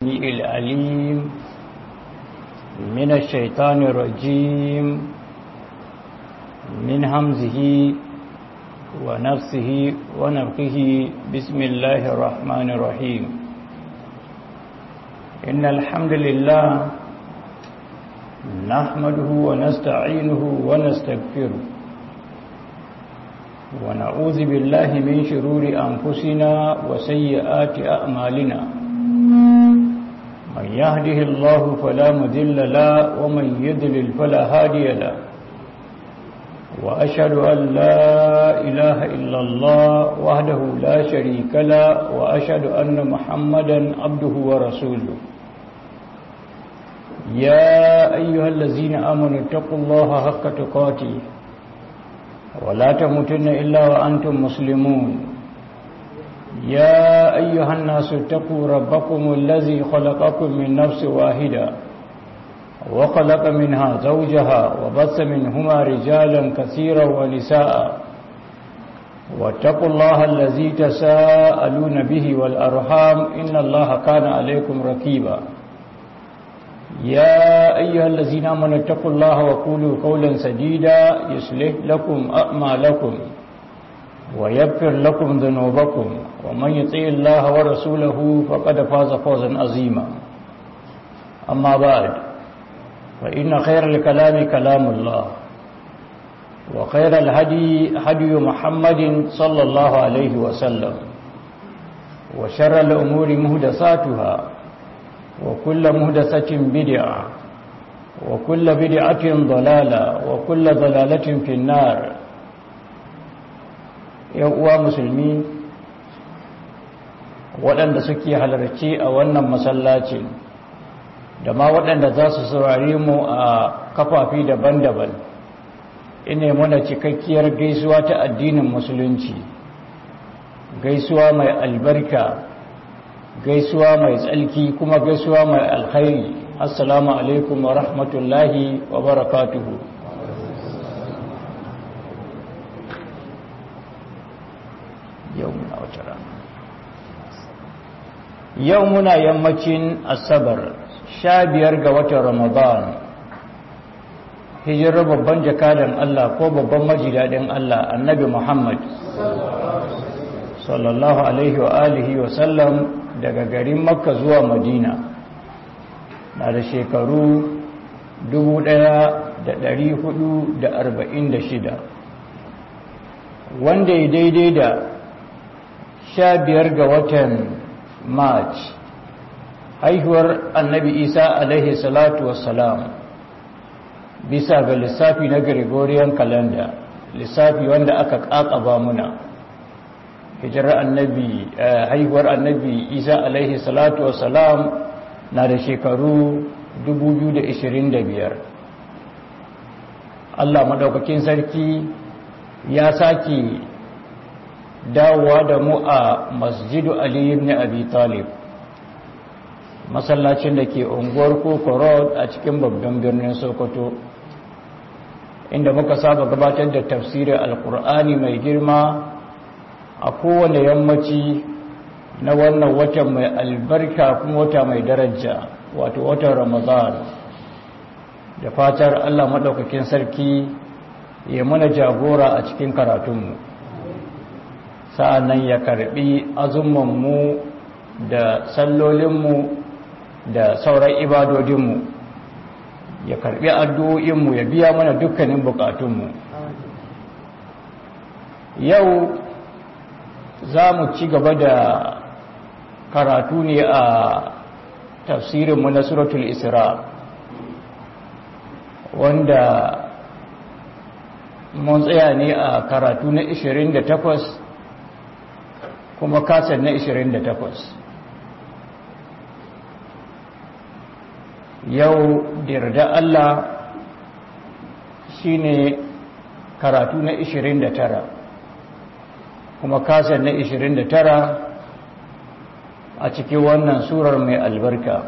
العليم من الشيطان الرجيم من همزه ونفسه ونفخه بسم الله الرحمن الرحيم إن الحمد لله نحمده ونستعينه ونستغفره ونعوذ بالله من شرور أنفسنا وسيئات أعمالنا من يهده الله فلا مضل له ومن يضلل فلا هادي له وأشهد أن لا إله إلا الله وحده لا شريك له وأشهد أن محمدا عبده ورسوله يا أيها الذين آمنوا اتقوا الله حق تقاته ولا تموتن إلا وأنتم مسلمون يا أيها الناس اتقوا ربكم الذي خلقكم من نفس واحدة وخلق منها زوجها وبث منهما رجالا كثيرا ونساء واتقوا الله الذي تساءلون به والأرحام إن الله كان عليكم رقيبا يا أيها الذين آمنوا اتقوا الله وقولوا قولا سديدا يصلح لكم أعمالكم ويغفر لكم ذنوبكم ومن يطع الله ورسوله فقد فاز فوزا عظيما أما بعد فإن خير الكلام كلام الله وخير الهدي هدي محمد صلى الله عليه وسلم وشر الأمور محدثاتها وكل محدثة بدعة وكل بدعة ضلالة وكل ضلالة في النار يا musulmi waɗanda suke halarci a wannan masallacin da ma waɗanda za su saurare mu a kafafi daban-daban ina muna cikakkiyar gaisuwa ta addinin musulunci gaisuwa mai albarka gaisuwa mai tsalki kuma gaisuwa mai alkhairi assalamu alaikum wa rahmatullahi wa barakatuhu yau muna yammacin asabar 15 ga watan ramadan hijirar babban jakadan Allah ko babban majidadin Allah annabi Muhammad sallallahu alaihi wa alihi wa sallam daga garin makka zuwa madina na da shekaru 1446 wanda ya daidai da 15 ga watan march haihuwar annabi isa alaihi salatu wassalam bisa ga lissafi na gregorian calendar lissafi wanda aka kakaba muna hijirar annabi haihuwar annabi isa alaihi salatu wassalam na da shekaru 2025 Allah madaukakin sarki ya sake dawowa da mu a masjidu ali ibn abi talib masallacin da ke unguwar koko road a cikin babban birnin sokoto inda muka saba gabatar da tafsirin alkur'ani mai girma a kowane yammaci na wannan watan mai albarka kuma wata mai daraja wato watan ramadan da fatar Allah madaukakin sarki ya mana jagora a cikin karatunmu sa'annan ya karbi azumanmu da sallolinmu da sauran ibadodinmu ya karbi addu'o'inmu ya biya mana dukkanin bukatunmu yau za mu ci gaba da karatu ne a tafsirinmu na suratul isra wanda mun tsaya ne a karatu na 28 kuma kasar na 28 yau da yarda Allah shine karatu na 29 kuma kasar na 29 a cikin wannan surar mai albarka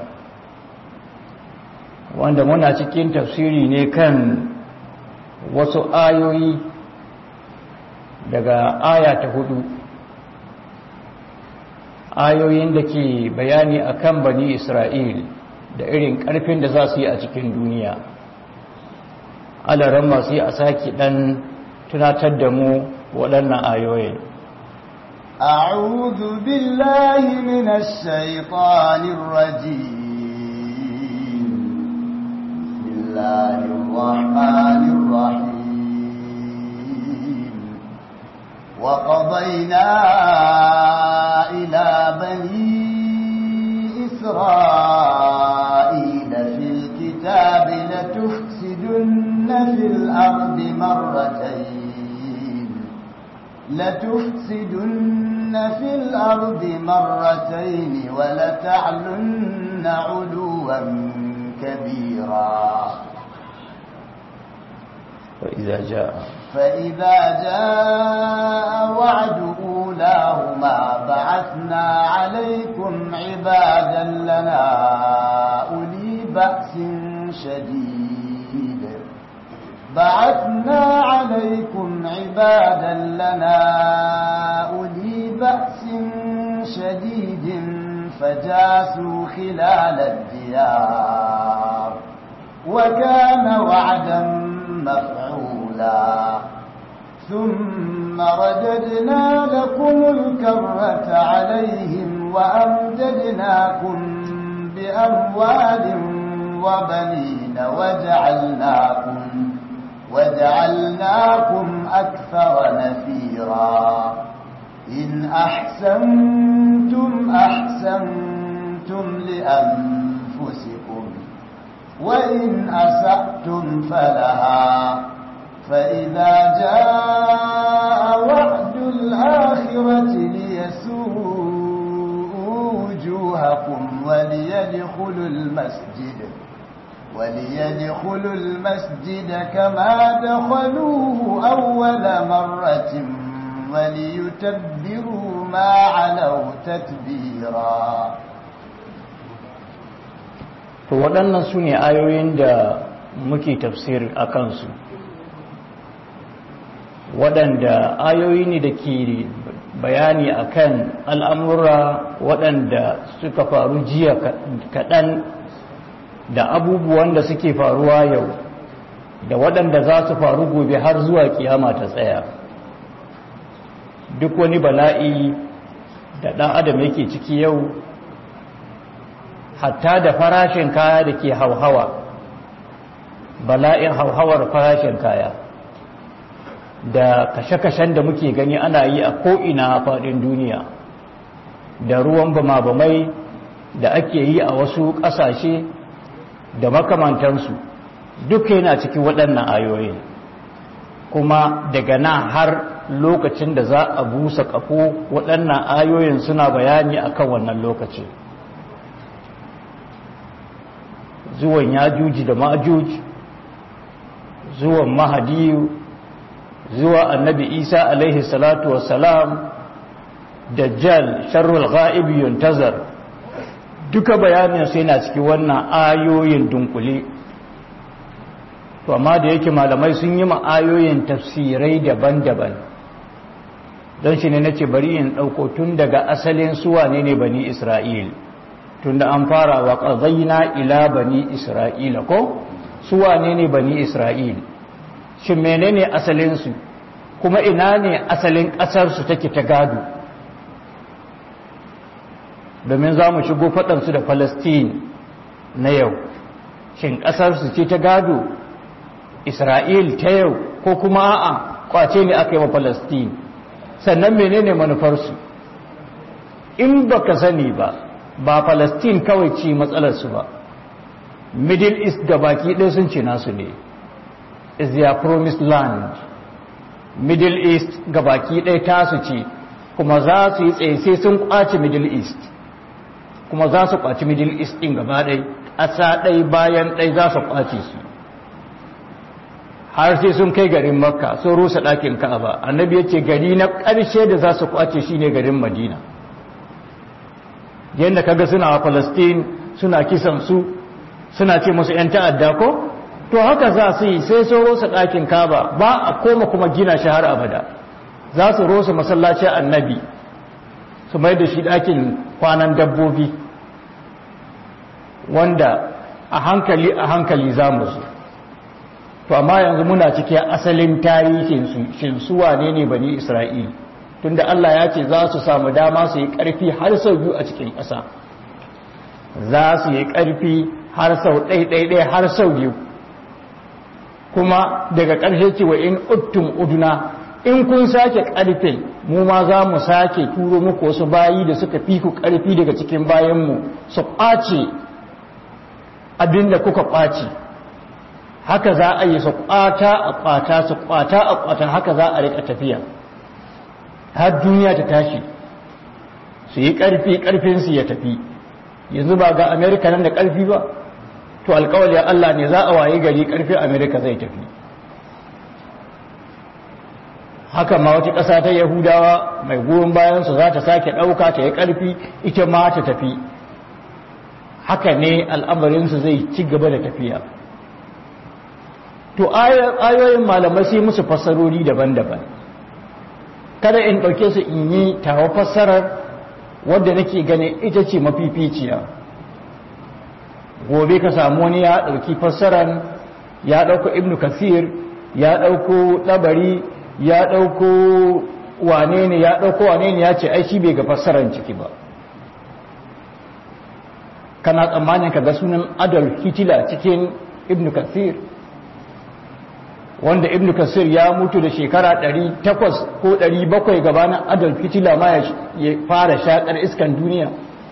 wanda muna cikin tafsiri ne kan wasu ayoyi daga aya ta 4 ayoyin da ke bayani akan bani Isra'il da irin ƙarfin da za su yi a cikin duniya. Alaran masu yi a sake ɗan tunatar da mu waɗannan ayoyin. أعوذ بالله من الشيطان الرجيم. بسم الله الرحمن الرحيم. وقضينا إلى بني إسرائيل في الكتاب لتفسدن في الأرض مرتين ولتعلن علوا كبيرا. فإذا جاء وعد أولاهما بعثنا عليكم عبادا لنا أولي بأس شديد فجاسوا خلال الديار وكان وعدا مفعولا. ثم رددنا لكم الكرة عليهم وأمددناكم بأموال وبنين وجعلناكم أكثر نفيرا. إن أحسنتم لأنفسكم وإن أسأتم فلها. فإذا جاء وعد الآخرة ليسوءوا وجوهكم وليدخلوا المسجد كما دخلوه أول مرة وليتبروا ما علوا تتبيرا. to waɗannan su ne ayoyin da muke tafsir a kansu, waɗanda ayoyi ne da ke bayani akan al'amura waɗanda suka faru jiya kaɗan da abubuwan da suke faruwa yau da waɗanda za su faru gobe har zuwa kiyama ta tsaya. Duk wani bala'i da ɗan adam yake ciki yau, hatta da farashin kaya da ke hauhawa, bala'in hauhawar farashin kaya da kashe-kashen da muke gani ana yi a ko'ina a faɗin duniya, da ruwan bama-bamai da ake yi a wasu ƙasashe da makamantansu, duk yana cikin waɗannan ayoyin. Kuma daga nan har lokacin da za a busa ƙafo, waɗannan ayoyin suna bayani akan wannan lokaci. Zuwan Yajuji da Majuj, zuwan Mahadiyu, zuwa Annabi Isa alaihi salatu wassalam, Dajjal sharrul ghaib yuntazar, duka bayanin su yana cikin wannan ayoyin dunkule. To amma da yake malamai sun yi ma ayoyin tafsirai daban-daban, don shi ne nace bari in ɗauko tun daga asalin su wane ne bani Isra'il, tunda an fara wa qadayna ila bani Isra'ila, ko su wane ne bani Isra'il, shin menene asalin su, kuma ina ne asalin ƙasar su take ta gado, domin za mu shigo faɗansu da Palestine na yau. Shin ƙasar su ce ta gado Isra'il ta yau, ko kuma a'a kwace ne aka yi wa Palestine? Sannan menene manufarsu? In baka sani ba Palestine kawai ce matsalarsu ba, Middle East da baki ɗaya sun ce nasu ne, is their promised land. Middle East ga baki ɗaya tasu ce, kuma za su yi tsaye sai sun kwace Middle East, kuma za su kwace Middle East ɗin gaba ɗai, ƙasa ɗai bayan ɗai za su kwace su, har sai sun kai garin Makka, sun rusa ɗakin Ka'aba. Annabi ya ce gari na ƙarshe da za su kwace shi ne garin Madina. Yadda kaga suna a Palestine suna kisan su, suna ce musu 'yan ta'adda ko? To haka za su yi, sai sun rusa ɗakin Ka'aba, ba a koma kuma gina shi har abada. Za su rusa masallacin Annabi, su mai da shi ɗakin kwanan dabbobi wanda a hankali za mu zo. To amma yanzu muna cikin asalin tarihin shin su wane ne bani Isra'il, tunda Allah ya ce za su samu dama su yi ƙarfi har sau biyu a cikin ƙasa, za su yi ƙarfi har sau ɗaiɗaiɗai har sau biyu, kuma daga ƙarshe ce wa in uttum uduna, in kun sake ƙarfin mu ma za mu sake turo muku wasu bayi da suka fi ku ƙarfi daga cikin bayanmu su ƙwace abinda kuka ƙwace. Haka za a yi su ƙwata a ƙwata, su ƙwata a ƙwata, haka za a riƙa tafiya har duniya ta tashi, su yi ƙarfi ƙarfinsu ya tafi. Yanzu ba ga Amerika nan da ƙarfi ba, to alƙawali Allah ne za a waye gari ƙarfin Amerika zai tafi. Haka ma wata ƙasa ta Yahudawa mai goyon bayansu za ta sake ɗauka ta yi ƙarfi ita ma ta tafi. Haka ne al'amarinsu zai ci gaba da tafiya. To ayoyin malamai sai musu fassarori daban-daban, kada in ɗauke su in yi tawa fassarar wadda nake ganin ita ce mafificiya. Gobe ka samu wani ya ɗauki fassarar, ya ɗauko Ibn Kathir, ya ɗauko Tabari, ya ɗauko wane ne ya ce ai shi bai ga fassarar ciki ba. Kana tsammanin ka ga sunan Adolf Hitler cikin Ibn Kathir, wanda Ibn Kathir ya mutu da shekara 800 ko 700 gabanin Adolf Hitler ma ya fara shakar iskan duniya.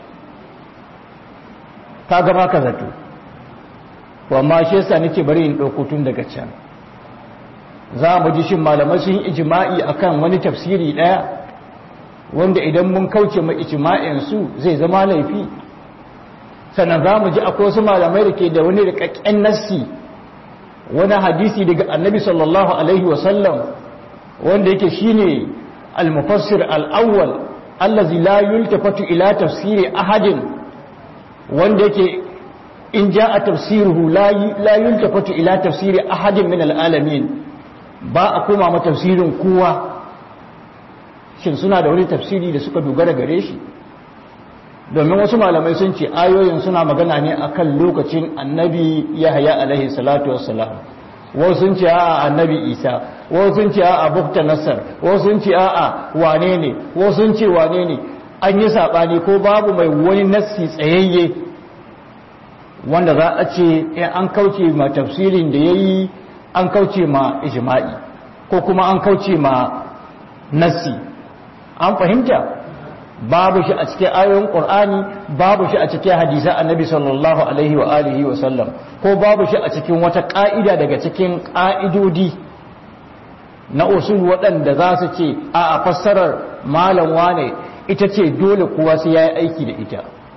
Ka gaba ka zato. To amma shi yasa nake bari in dauko tun daga can. Za mu ji shin malamai sun ijma'i akan wani tafsiri daya wanda idan mun kauce ma ijma'in su zai zama laifi. Sannan za mu ji akwai wasu malamai da ke da wani rikakken nassi, wani hadisi daga annabi sallallahu alaihi wasallam wanda yake shine al-mufassir al-awwal allazi la yultafatu ila tafsiri ahadin, wanda yake in jaa tafsiruhu la yultafatu ila tafsiri ahadin min al-alamin, ba a koma ma tafsirin kowa. Shin suna da wani tafsiri da suka dogara gare shi? Domin wasu malamai sun ce ayoyin suna magana ne akan lokacin annabi Yahya alaihi salatu wassalam, wasu sun ce a'a annabi Isa, wasu sun ce a'a Bukta Nasar, wasu sun ce a'a wane ne, wasu sun ce wane ne. An yi sabani ko babu mai wani nassi tsayayye wanda za a ce in an kauce ma tafsirin da yayi an kauce ma ijma'i ko kuma an kauce ma nassi. An fahimta? Babu shi a cikin ayoyin Qur'ani, babu shi a cikin hadisan Annabi sallallahu alaihi wa alihi wa sallam, ko babu shi a cikin wata ka'ida daga cikin ka'idodi na usul waɗanda za su ce a fassarar malam wane ita ce dole kowa sai yayi aiki da ita.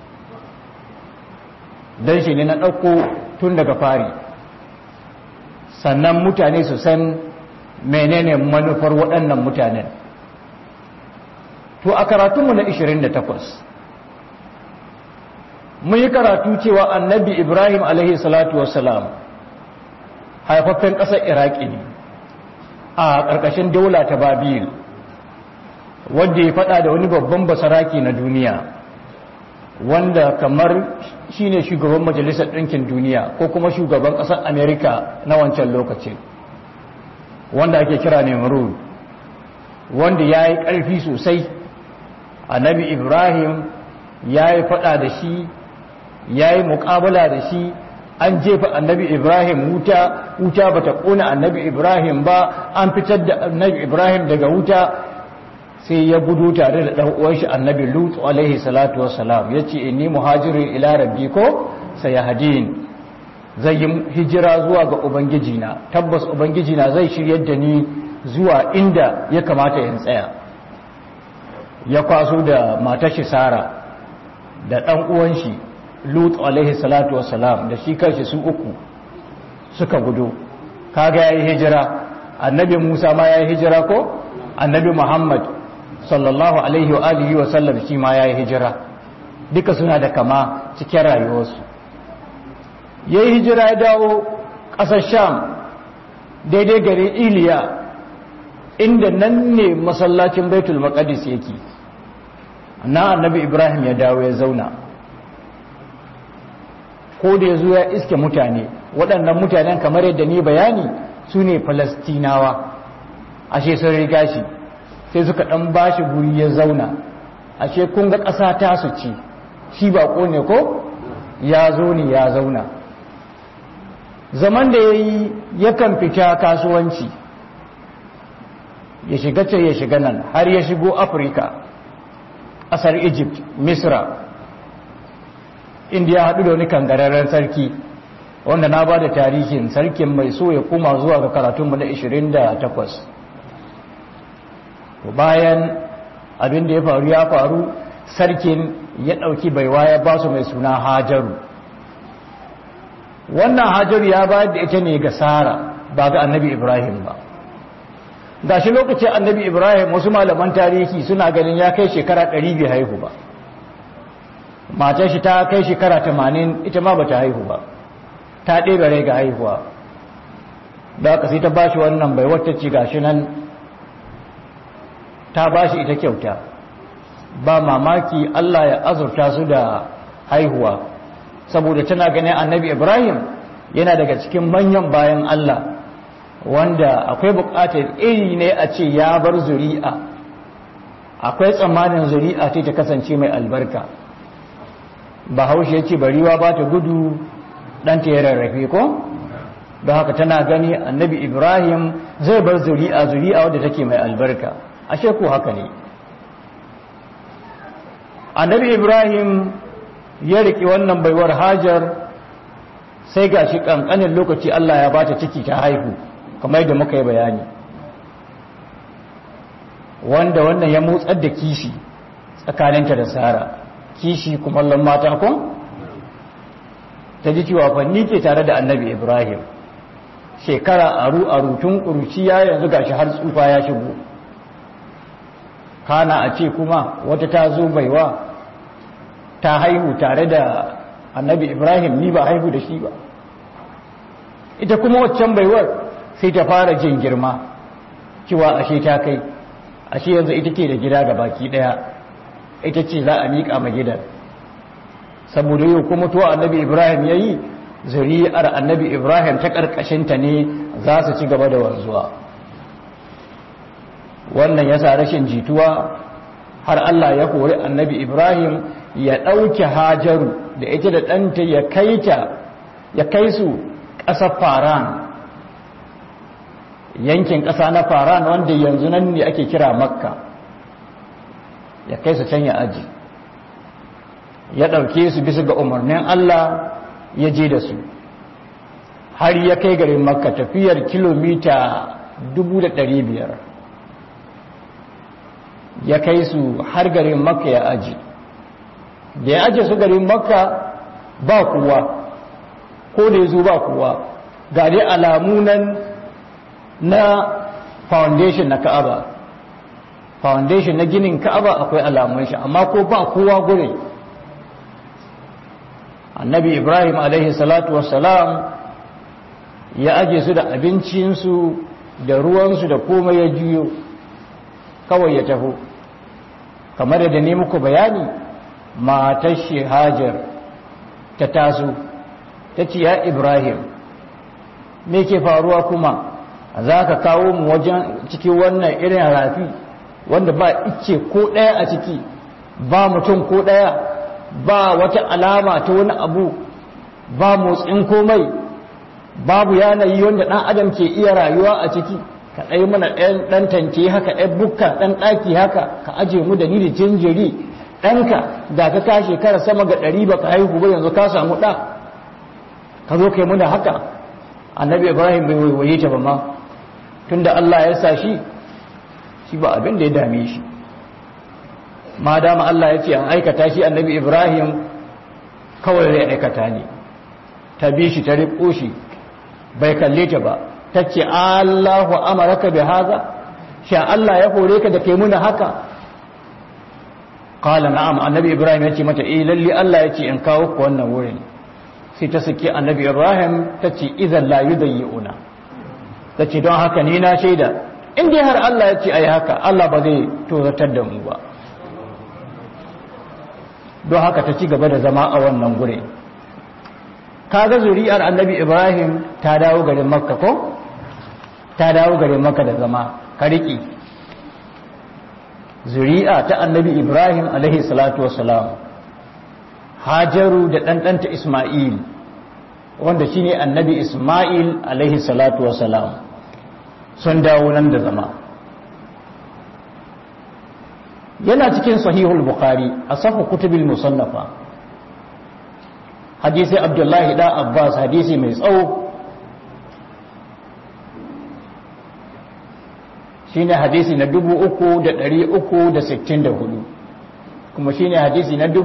Dan shi ne na ɗauko tun daga fari, sannan mutane su san menene manufar waɗannan mutanen. To a karatunmu na 28 mun yi karatu cewa annabi Ibrahim alaihi salatu wassalam haifaffen ƙasar Iraki ne a ƙarƙashin daula ta Babil, wanda ya faɗa da wani babban basaraki na duniya wanda kamar shine shugaban majalisar ɗinkin duniya ko kuma shugaban ƙasar Amerika na wancan lokacin, wanda ake kira Nimrud, wanda ya yi ƙarfi sosai. Annabi Ibrahim ya yi faɗa da shi, ya yi muƙabala da shi, an jefa annabi Ibrahim wuta ba ta ƙona annabi Ibrahim ba, an fitar da annabi Ibrahim daga wuta, sai ya gudu tare da ɗan uwanshi annabi Lut alaihi salatu wassalam, ya ce inni muhajirin ila rabbi ko sayahdin, zai yi hijira zuwa ga ubangijina, tabbas ubangijina zai shiryar da ni zuwa inda ya kamata in tsaya. Ya kwaso da matashi Sara da ɗan uwanshi Lut alaihi salatu wassalam da shi kanshi su uku suka gudu. Kaga yayi hijira. Annabi Musa ma yayi hijira ko? Annabi Muhammad sallallahu alaihi wa alihi wa sallam shi ma yayi hijira. Duka suna da kama cikin rayuwarsu. Yayi hijira ya dawo ƙasar Sham daidai garin Iliya, inda nan ne masallacin Baitul Maqdis yake. na annabi Ibrahim ya dawo ya zauna. Ko da ya zo ya iske mutane, waɗannan mutanen kamar yadda ni bayani su ne Falastinawa, ashe sun riga shi, sai suka ɗan ba shi guri ya zauna. Ashe kun ga ƙasa ta su ci, shi baƙo ne ko ya zo ne ya zauna. Zaman da ya yi yakan fita kasuwanci, ya shiga ce ya shiga nan, har ya shigo Afirka, ƙasar Egypt, Misra, inda ya haɗu da wani kangararren sarki, wanda na ba da tarihin sarkin mai so ya koma zuwa ga karatunmu na 28. Bayan abin da ya faru, sarkin ya ɗauki baiwa ya ba su mai suna Hajaru. Wannan Hajaru ya bayar da ita ne ga Sara, ba ga annabi Ibrahim ba. Ga shi lokacin annabi Ibrahim wasu malaman tarihi suna ganin ya kai shekara 100 bai haihu ba. Matar shi ta kai shekara 80 ita ma ba ta haihu ba, ta ɗebe rai ga haihuwa. Da aka sai ta ba shi wannan bai wata ci gashi nan ta ba shi ita kyauta. Ba mamaki Allah ya azurta su da haihuwa, saboda tana ganin annabi Ibrahim yana daga cikin manyan bayan Allah, wanda akwai bukatar iri ne a ce ya bar zuri'a, akwai tsammanin zuri'a ta kasance mai albarka. Bahaushe ya ce bariwa ba ta gudu ɗanta ya rarrafe ko? Don haka tana gani annabi Ibrahim zai bar zuri'a wadda take mai albarka. Ashe ko haka ne. Annabi Ibrahim ya riƙe wannan baiwar Hajar, sai ga shi ƙanƙanin lokaci Allah ya bata ciki ta haihu, kamar yadda muka yi bayani, wanda wannan ya motsar da kishi tsakaninta da Sara. Kishi kumallon mata kun? Ta ji cewa fanni ke tare da annabi Ibrahim, shekara aru tun ƙuruciya yanzu gashi har tsufa ya shigo. Kana a ce kuma wata ta zo baiwa ta haihu tare da annabi Ibrahim, ni ba haihu da shi ba. Ita kuma waccan baiwar sai ta fara jin girma, cewa ashe ta kai, ashe yanzu ita ke da gida ga baki daya, ita ce za a miƙa ma gidan. Saboda yau kuma to annabi Ibrahim ya yi, zuri'ar annabi Ibrahim ta ƙarƙashinta ne za su ci gaba da wanzuwa. Wannan ya sa rashin jituwa har Allah ya kori annabi Ibrahim ya ɗauke Hajaru da ita da ɗanta ya kai su ƙasar Faran, yankin ƙasa na Faran wanda yanzu nan ne ake kira Makka, ya kai su can ya aji, ya ɗauke su bisa ga umarnin Allah ya je da su har ya kai garin Makka, tafiyar kilomita 500. Ya kai su har garin Makka ya aji. Da ya aje su garin Makka ba kowa, ko da ya zo ba kowa, ga dai alamu nan na foundation na Ka'aba, foundation na ginin Ka'aba akwai alamun shi, amma ko ba kowa gure. Annabi Ibrahim alaihi salatu wassalam ya aje su da abincinsu da ruwansu da komai ya juyo, kawai ya taho. Kamar da ne muku bayani, matar shi Hajar ta taso ta ce, ya Ibrahim, me ke faruwa kuma za ka kawo mu wajen cikin wannan irin rafi wanda ba ice ko ɗaya a ciki, ba mutum ko ɗaya, ba wata alama ta wani abu, ba motsin komai, babu yanayi wanda ɗan adam ke iya rayuwa a ciki. Ka ɗai mana ɗan tanke haka, ɗan bukka, ɗan ɗaki haka, ka aje mu da ni da jinjiri ɗanka da ka shekara sama ga 100 ba ka haihu ba, yanzu ka samu ɗa, ka zo kai muna haka. Annabi Ibrahim bai waiwaye ta ba ma, tunda Allah ya sa shi ba abin da ya dame shi. Ma dama Allah ya ce an aikata shi, annabi Ibrahim kawai zai aikata ne. Ta bi shi ta riƙo shi, bai kalle ta ba, ta ce Allahu amaraka bi haza, sha Allah ya hore ka da kai muna haka? Qala na'am. Annabi Ibrahim ya ce mata lalle Allah ya ce in kawo ku wannan wurin. Sai ta saki annabi Ibrahim ta ce idan la yudayyi'una, ta ce don haka ni na shaida in dai har Allah ya ce ai haka, Allah ba zai tozartar da mu ba. don haka ta ci gaba da zama a wannan gure. Kaga zuri'ar annabi Ibrahim ta dawo garin Makka ko? Ta dawo garin Makka da zama, ka riƙe. Zuri'a ta annabi Ibrahim alaihi salatu wassalam, Hajaru da ɗanɗanta Ismail, wanda shine annabi Ismail alaihi salatu wassalam, sun dawo nan da zama. Yana cikin sahihul Bukhari a safa kutubil musannafa, hadisi Abdullahi da Abbas, hadisi mai tsawo, shine hadisi na 3364, kuma shine hadisi na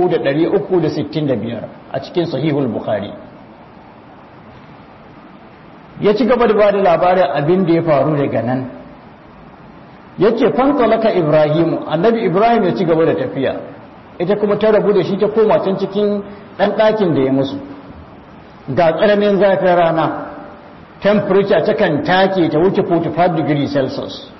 3365 a cikin sahihul Bukhari. Ya ci gaba da ba da labarin abin da ya faru daga nan. Yace fantalaka Ibrahim, annabi Ibrahim ya ci gaba da tafiya, ita kuma ta rabu da shi ta koma can cikin ɗan ɗakin da ya musu. Ga tsananin zafin rana, temperature ta kan take ta wuce 45 degrees Celsius.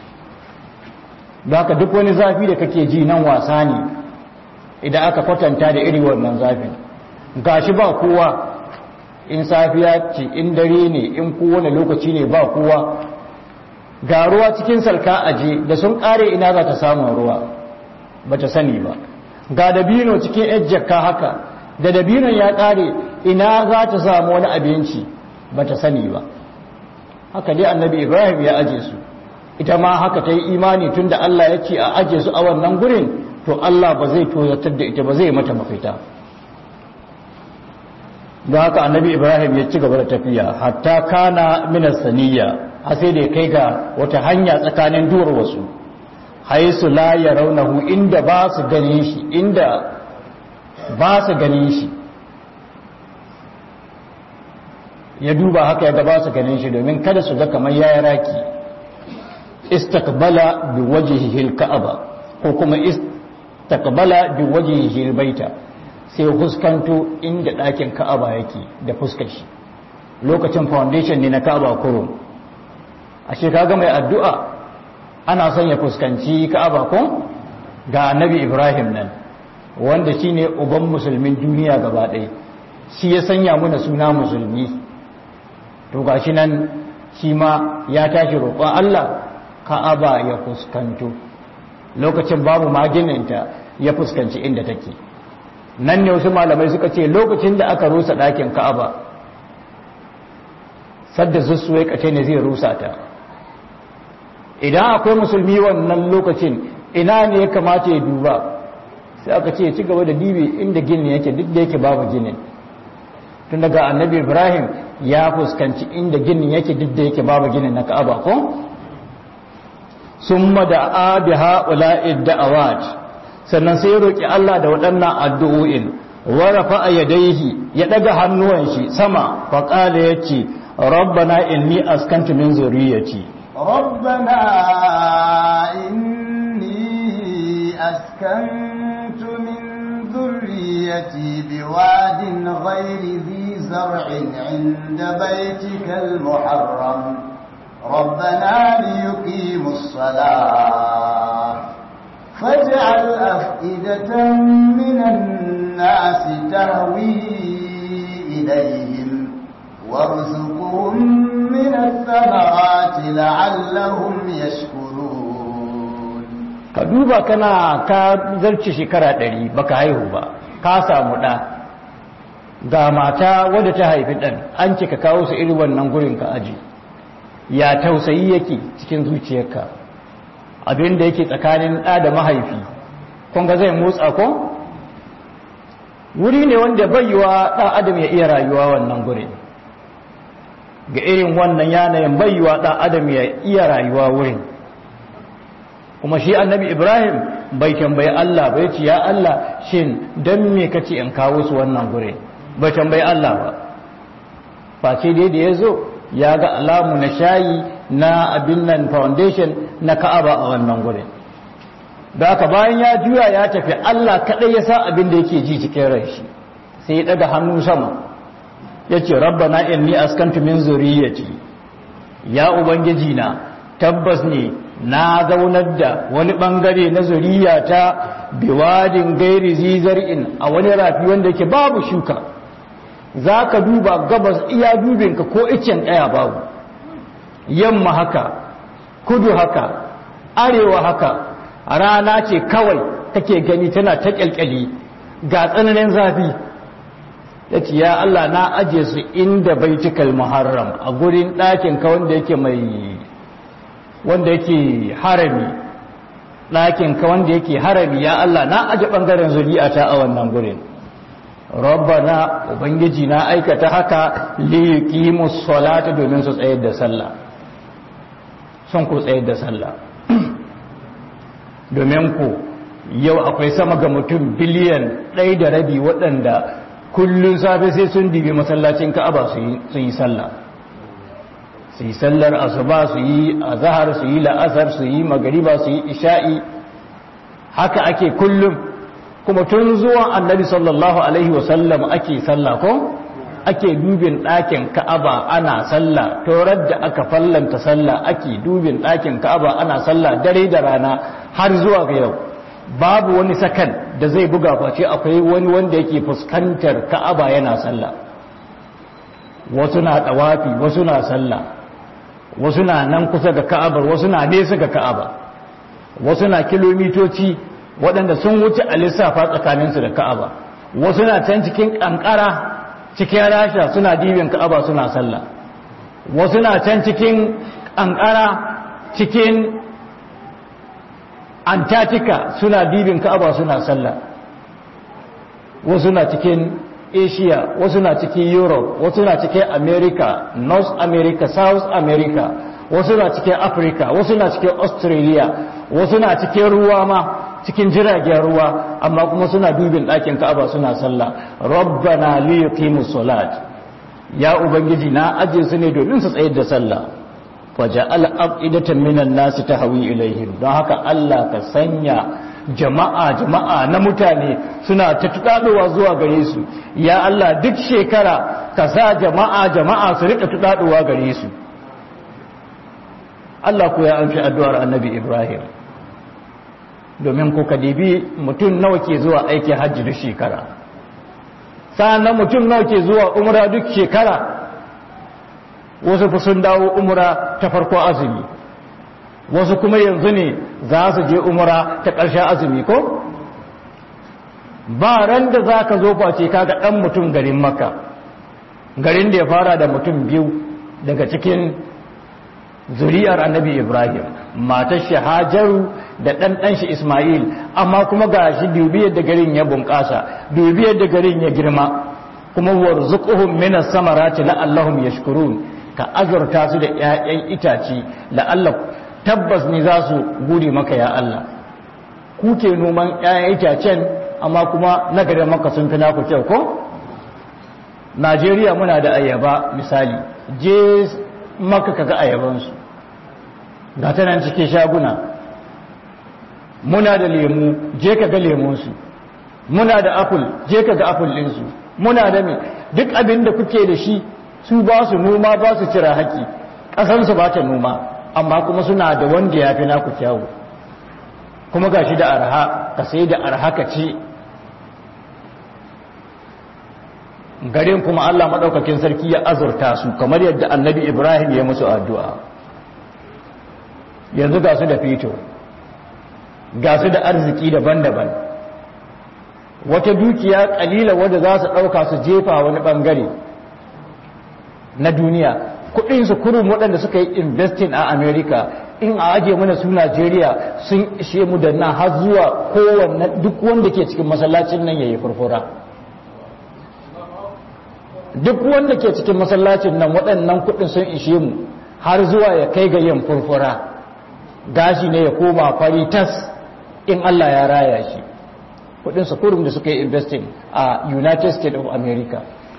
Da haka duk wani zafi da kake ji nan wasa ne idan aka kwatanta da iri wannan zafin. Gashi ba kowa, in safiya ce, in dare ne, in kowane lokaci ne ba kowa. Ga ruwa cikin salka aje, da sun kare ina za ta samu ruwa ba ta sani ba. Ga dabino cikin ejjakka haka, da dabinon ya kare ina za ta samu wani abinci ba ta sani ba. Haka dai annabi Ibrahim ya aje su, ita ma haka ta yi imani tun da Allah ya ce a aje su a wannan gurin, to Allah ba zai tozatar da ita ba, zai mata mafita. Don haka annabi Ibrahim ya ci gaba da tafiya hatta kana minas saniya, har sai da ya kai ga wata hanya tsakanin duwar wasu, haisu la ya raunahu, inda ba su ganin shi, ya duba haka ya ga ba su ganin shi domin kada su ga kamar ya raki. Istakbala bi wajhihi al-ka'aba, ko kuma istakbala bi wajhihi al-baita, sai huskanto inda ɗakin ka'aba yake da fuskar shi. Lokacin foundation ne na ka'aba kurum, ashe kaga mai addu'a ana son ya fuskanci ka'aba ko? Ga annabi Ibrahim nan, wanda shine uban musulmin duniya gaba ɗaya, shi ya sanya muna suna musulmi. To gashi nan shi ma ya tashi roƙon Allah ka'aba ya fuskanto. Lokacin babu magininta, ya fuskanci inda take. Nan ne wasu malamai suka ce lokacin da aka rusa ɗakin ka'aba, sadda zussuwai kace ne zai rusa ta. Idan akwai musulmi wannan lokacin, ina ne ya kamata ya duba? Sai aka ce ci gaba da dibi inda ginin yake, duk da yake babu ginin. Tun daga annabi Ibrahim ya fuskanci inda ginin yake, duk da yake babu ginin na ka'aba ko? Summa da'a bi ha'ula'id da'awat, sannan sai ya roki Allah da waɗannan addu'o'in. Wa rafa'a yadayhi, ya daga hannuwan shi sama, fa qala yace rabbana inni askantu min zurriyyati, ربنا إني أسكنت من ذريتي بواد غير ذي زرع عند بيتك المحرم ربنا ليقيموا الصلاة فاجعل أفئدة من الناس تهوي إليهم وارزقهم من الثمرات لعلهم يشكرون. ka duba kana ka zarce shekara 100 baka haihu ba, ka samu ɗa, ga mata wadda ta haifi ɗan, an ce ka kawo su irin wannan gurin ka aji. Ya tausayi yake cikin zuciyarka, abin da yake tsakanin ɗa da mahaifi, kun ga zai motsa ko? Wuri ne wanda bayyuwa ɗan adam ya iya rayuwa wannan gurin. Ga irin wannan yanayin bayyuwa ɗan adam ya iya rayuwa wurin. Kuma shi annabi Ibrahim bai tambayi Allah bai ce ya Allah shin don me kace in kawo su wannan gurin, bai tambayi Allah ba. Face dai da ya zo ya ga alamu na shayi na abin nan foundation na Ka'aba a wannan gurin. Da haka bayan ya juya ya tafi, Allah kaɗai ya sa abin da yake ji cikin rai shi, sai ya ɗaga hannu sama ya ce rabbana inni askantu min zuriyati, ya ubangiji na tabbas ne na zaunar da wani bangare na zuriyata biwadin gairi zizar'in a wani rafi wanda yake babu shuka. Za ka duba gabas iya dubinka ko icen ɗaya babu, yamma haka, kudu haka, arewa haka, rana ce kawai kake gani tana ta ƙyalƙyali ga tsananin zafi. Ya ce, ya Allah na aje su inda baitikal muharram a gurin ɗakinka wanda yake harami, ɗakinka wanda yake harami, ya Allah na aje ɓangaren zuri'ata a wannan gurin. Rabbana ubangiji na aikata haka li yuqimus salata domin su tsayar da sallah, son ku tsayar da sallah. Domin ku yau akwai sama ga mutum biliyan 1.5 waɗanda kullun safe sai sun dibi masallacin Ka'aba su yi sallah, su yi sallar asuba, su yi azhar, su yi la'asar, su yi magariba, su yi isha'i. Haka ake kullum, kuma tun zuwan annabi sallallahu alaihi wasallam ake sallah ko ake dubin ɗakin Ka'aba ana sallah. Torar da aka fallanta sallah ake dubin ɗakin Ka'aba ana sallah dare da rana har zuwa ga yau. Babu wani sakan da zai buga face akwai wani wanda yake fuskantar Ka'aba yana sallah. Wasu na tawafi, wasu na sallah, wasu na nan kusa ga Ka'abar, wasu na nesa ga Ka'aba, wasu na kilomitoci waɗanda sun wuce a lissafa tsakaninsu da Ka'aba, wasu na can cikin ƙanƙara cikin Rasha suna dibin Ka'aba suna sallah, wasu na can cikin ƙanƙara cikin Antarctica suna dibin Ka'aba suna sallah, wasu na cikin Asia, wasu na cikin Europe, wasu na cikin America, North America, South America, wasu na cikin Africa, wasu na cikin Australia, wasu na cikin ruwa ma, cikin jiragen ruwa, amma kuma suna dubin ɗakin Ka'aba suna sallah. Rabbana li yuqimus salat, ya ubangiji na aje su ne domin su tsayar da sallah. Faja'al afidatan minan nasi tahwi ilaihim, don haka Allah ka sanya jama'a na mutane suna ta tudadowa zuwa gare su. Ya Allah duk shekara ka sa jama'a su rika tudadowa gare su. Allah ko ya amshi addu'ar Annabi Ibrahim, domin ko kadibi mutum nawa ke zuwa aikin hajji duk shekara, sannan mutum nawa ke zuwa umra duk shekara. Wasu fa sun dawo umra ta farko azumi, wasu kuma yanzu ne za su je umra ta ƙarshen azumi ko? Ba ran da za ka zo face kaga ɗan mutum garin Makka, garin da ya fara da mutum biyu daga cikin zuriyar Annabi Ibrahim, matar shi Hajaru da ɗan shi Ismail, amma kuma ga shi dubi yadda garin ya bunƙasa, dubi yadda garin ya girma. Kuma warzuquhum minas samarati la'allahum yashkurun, ka azurta su da ƴaƴan itace la'allah tabbas ne za su gode maka ya Allah. Ku ke noman ƴaƴan itacen amma kuma na garin Makka sun fi naku kyau ko? Najeriya muna da ayaba misali, je Makka kaga ayabansu ga ta nan cikin shaguna. Muna da lemu, je kaga lemunsu. Muna da apple, je kaga apple ɗinsu. Muna da me duk abin da kuke da shi su ba su noma, ba su cira haƙi, ƙasansu ba ta noma, amma kuma suna da wanda ya fi naku kyawu. Kuma ga shi da arha, ka sai da arha ka ci. Garin kuma Allah maɗaukakin sarki ya azurta su kamar yadda Annabi Ibrahim ya musu addu'a. Yanzu ga su da fito, ga su da arziki daban-daban. Wata dukiya ƙalila wadda za su ɗauka su jefa wani ɓangare na duniya, kuɗinsu kurum waɗanda suka yi investing a America, in a ajiye mana su Najeriya sun ishe mu da na har zuwa kowanne duk wanda ke cikin masallacin nan ya yi furfura. Duk wanda ke cikin masallacin nan waɗannan kuɗin sun ishe mu har zuwa ya kai ga yin furfura, gashi ne ya koma fari tas in Allah ya raya shi. Kuɗinsu kurum da suka yi investing a United States of America.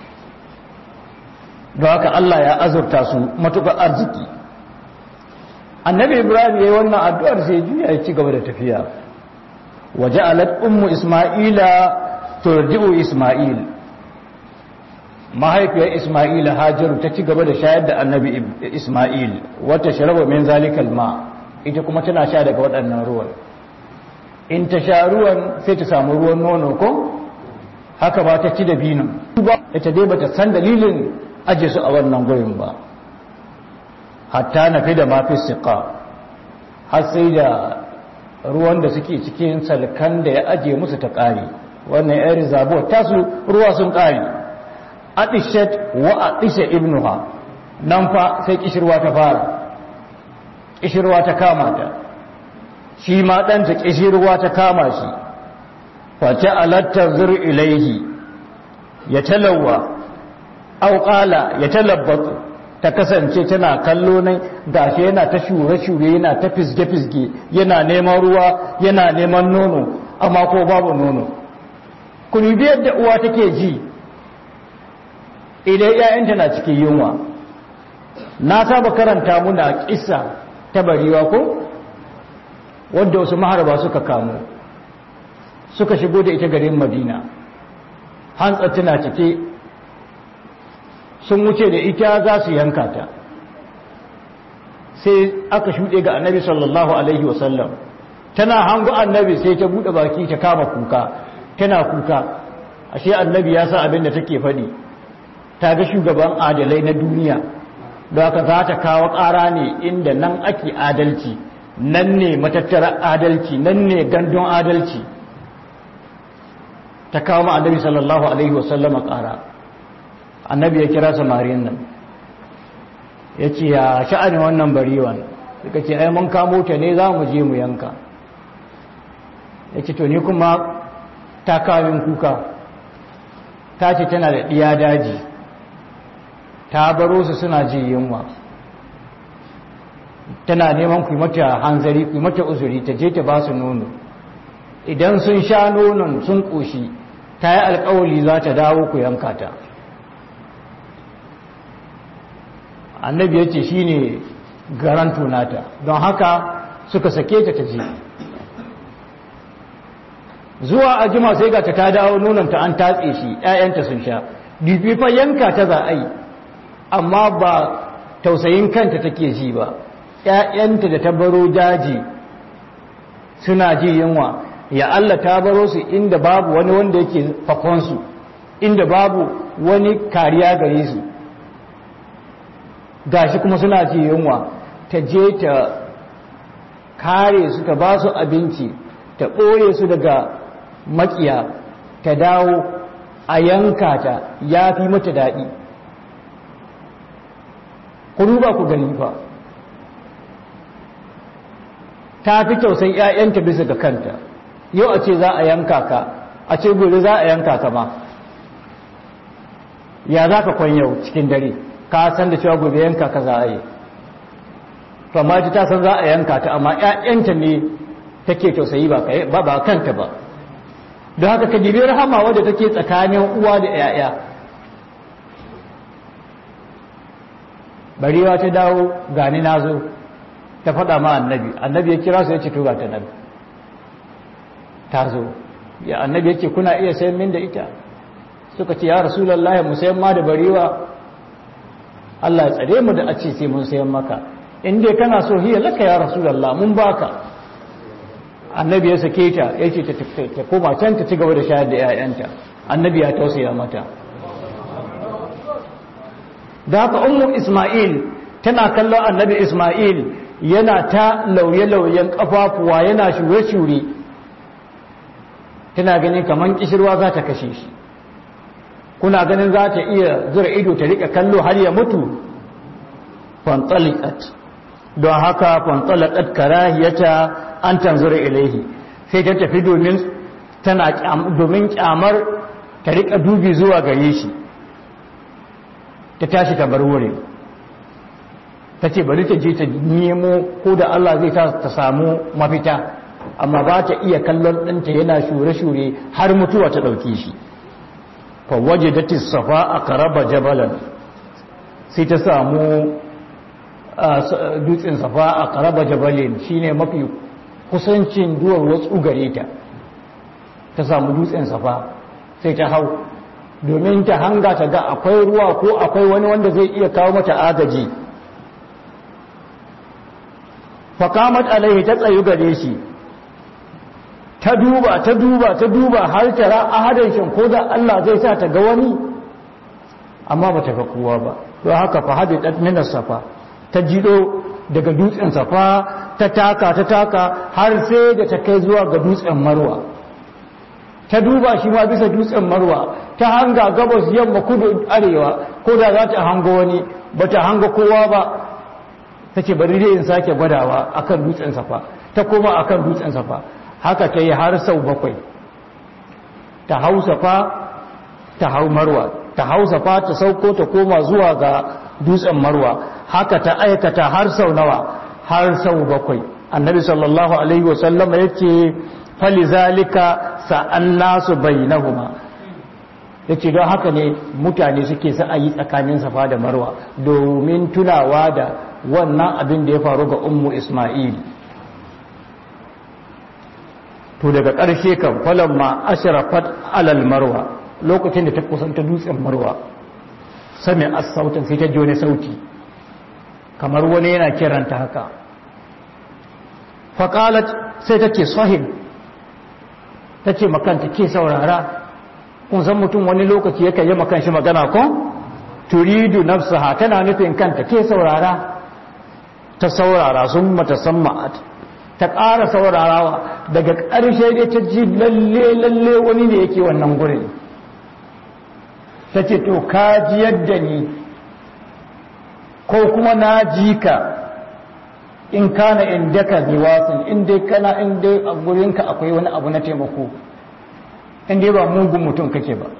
Don haka Allah ya azurta su matuƙar arziki. Annabi Ibrahim ya yi wannan addu'ar sai juya ya ci gaba da tafiya. Waje alat ummu Ismaila turdi'u Ismail. Mahaifiyar Ismaila Hajaru ta ci gaba da shayar da Annabi Ismail, wata sharaba min zalikal ma, ita kuma tana sha daga waɗannan ruwan. In ta sha ruwan sai ta samu ruwan nono ko haka ba ta ci dabino ba, ita dai bata san dalilin aje su a wannan gurin ba. Hatta na fi da mafi siƙa, har sai da ruwan da suke cikin salkan da ya aje musu ta ƙari, wannan yan rizabuwar tasu ruwa sun ƙari. Atishat wa atisha ibnuha, nan fa sai kishirwa ta fara, kishirwa ta kama ta, shi ma ɗanta kishirwa ta kama shi. Face alattar zur ilaihi ya talawa auƙala ya talabbatu, ta kasance tana kallo nan gashi yana ta shure-shure yana ta fisge-fisge yana neman ruwa yana neman nono amma ko babu nono. Kuni biyar da uwa take ji idan ‘ya'yanta na cikin yunwa. Na saba karanta muna kissa ta barewa ko wadda wasu maharba suka kamo suka shigo da ita garin Madina, hantsa tana cike, sun wuce da ita za su yanka ta, sai aka shuɗe ga annabi sallallahu alaihi wasallam. Tana hango annabi sai ta buɗe baki ta kama kuka, tana kuka, ashe annabi ya sa abin da take faɗi, ta ga shugaban adalai na duniya, da aka za ta kawo ƙara ne inda nan ake adalci, nan ne matattara adalci, nan ne gandun adalci. Ta kawo ma annabi sallallahu alaihi wasallama ƙara. Annabi ya kira samarin nan ya ce ya sha'anin wannan barewan, suka ce ai mun kamo ta ne za mu je mu yanka. Ya ce to ni kuma ta kawo kuka, ta ce tana da ɗiya daji, ta baro su suna ji yunwa, tana neman ku mata hanzari ku mata uzuri ta je ta ba su nono, idan sun sha nonon sun ƙoshi ta yi alƙawali za ta dawo ku yanka ta. Annabi ya ce shi ne garanto nata, don haka suka sake ta ta je. Zuwa a jima sai ga ta dawo nononta an tatse shi, ‘ya'yanta sun sha, dubi fa yanka ta za a yi, amma ba tausayin kanta take ji ba, ‘ya'yanta da ta baro daji suna ji yunwa, ya Allah ta baro su inda babu wani wanda yake fakonsu, inda babu wani kariya gare su. Gashi kuma suna ji yunwa, ta je ta kare su, ta ba su abinci, ta ɓoye su daga makiya, ta dawo a yanka ta, ya fi mata daɗi. Ku duba ku gani fa, ta fi tausayin ‘ya'yanta bisa ga kanta. Yau a ce za a yanka ka, a ce gobe za a yanka ka ma, ya za ka kwanyau cikin dare, ka san da cewa gobe yanka ka za a yi. To amma ta san za a yanka ta, amma ‘ya'yanta ne take tausayi ba kanta ba. Don haka ka dibi rahama wadda take tsakanin uwa da ‘ya'ya. Barewa ta dawo gani na zo, ta faɗa ma annabi ya kira su ya ce to ga ta nan. Ta zo, ya annabi ya ce kuna iya sayan min da ita? Suka ce ya Rasulallah mu sayan ma da barewa, Allah ya tsare mu da a ce sai mun sayan maka, in dai kana so hiya laka ya Rasulallah mun baka. Annabi ya sake ta ya ce ta koma can ta ci gaba da shayar da 'ya'yanta. Annabi ya tausaya mata. Da haka ummu Isma'il tana kallon annabi Isma'il yana ta lauye-lauyen kafafuwa yana shure-shure, tana ganin kaman kishirwa za ta kashe shi. Kuna ganin za ta iya zura ido ta rika kallo har ya mutu? Fantalikat, don haka fantalikat karahiyata an tanzura ilaihi, sai ta tafi domin kyamar ta rika dubi zuwa gare shi. Ta tashi ta bar wurin, ta ce bari ta je ta nemo ko da Allah zai ta samu mafita, amma ba ta iya kallon ɗanta yana shure-shure har mutuwa ta ɗauki shi. Fawaje da safa a karaba jabalan, sai ta samu dutsen safa a karaba jabalin, shine mafi kusancin duwar wasu gare ta. Ta samu dutsen safa sai ta hau domin ta hanga ta ga akwai ruwa ko akwai wani wanda zai iya kawo mata agaji. faqamat alaihi ta tsayu gare shi ta duba har tara ahadan shin ko da Allah zai sa ta ga wani amma bata ga kowa ba to haka fa hadidat min safa ta jido daga dutsen safa ta taka har sai da ta kai zuwa ga dutsen marwa ta duba shi ma bisa dutsen marwa ta hanga gabas yamma kudu arewa ko da za ta hango wani bata hanga kowa ba tace bari dai in sake gwadawa akan dutsen safa ta koma akan dutsen safa haka ta yi har sau 7 ta hau safa ta hau marwa ta hau safa ta sauko ta koma zuwa ga dutsen marwa haka ta aikata har sau nawa har sau 7 annabi sallallahu alaihi wasallam yace falizalika sa'an nasu bainahuma yace don haka ne mutane suke sa'ayi tsakanin safa da marwa domin tunawa da wannan abin da ya faru ga ummu isma'il to daga ƙarshe kan falamma ashrafat alal marwa lokacin da ta kusanta dutsen marwa sami as-sautan sai ta ji wani sauti kamar wani yana kiranta haka faqalat sai take sahib tace makanta ke saurara kun san mutum wani lokaci yake yi makan shi magana ko turidu nafsaha tana nufin kanta ke saurara ta saurara sun mata samma'at ta ƙara saurarawa daga ƙarshe dai ta ji lalle wani ne yake wannan gurin ta ce to ka ji yadda ni ko kuma na ji ka in kana inda ka biwasin inda kana inda a gurinka akwai wani abu na taimako inda ba mugun mutum kake ba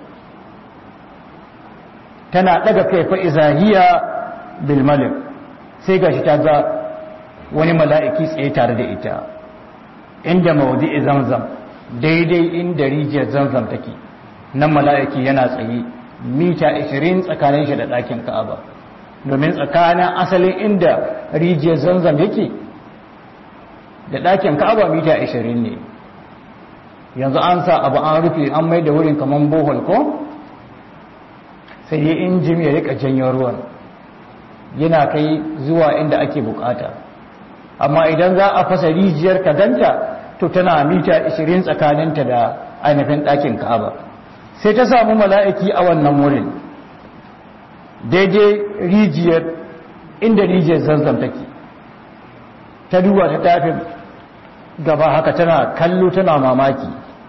tana daga kai fa izahiya bil malik sai gashi ta ga wani mala'iki tsaye tare da ita inda mawdi'i zamzam daidai inda rijiyar zamzam take nan mala'iki yana tsaye mita 20 tsakanin shi da ɗakin Ka'aba domin tsakanin asalin inda rijiyar zamzam yake da ɗakin Ka'aba mita 20 ne yanzu an sa abu an rufe an mai da wurin kaman bohol ko sai yi injin ya rika janyo ruwan yana kai zuwa inda ake bukata amma idan za a fasa rijiyar ka ganta to tana mita 20 tsakaninta da ainihin ɗakin Ka'aba sai ta samu mala'iki a wannan wurin daidai rijiyar inda rijiyar zanzam take ta duba ta tafi gaba haka tana kallo tana mamaki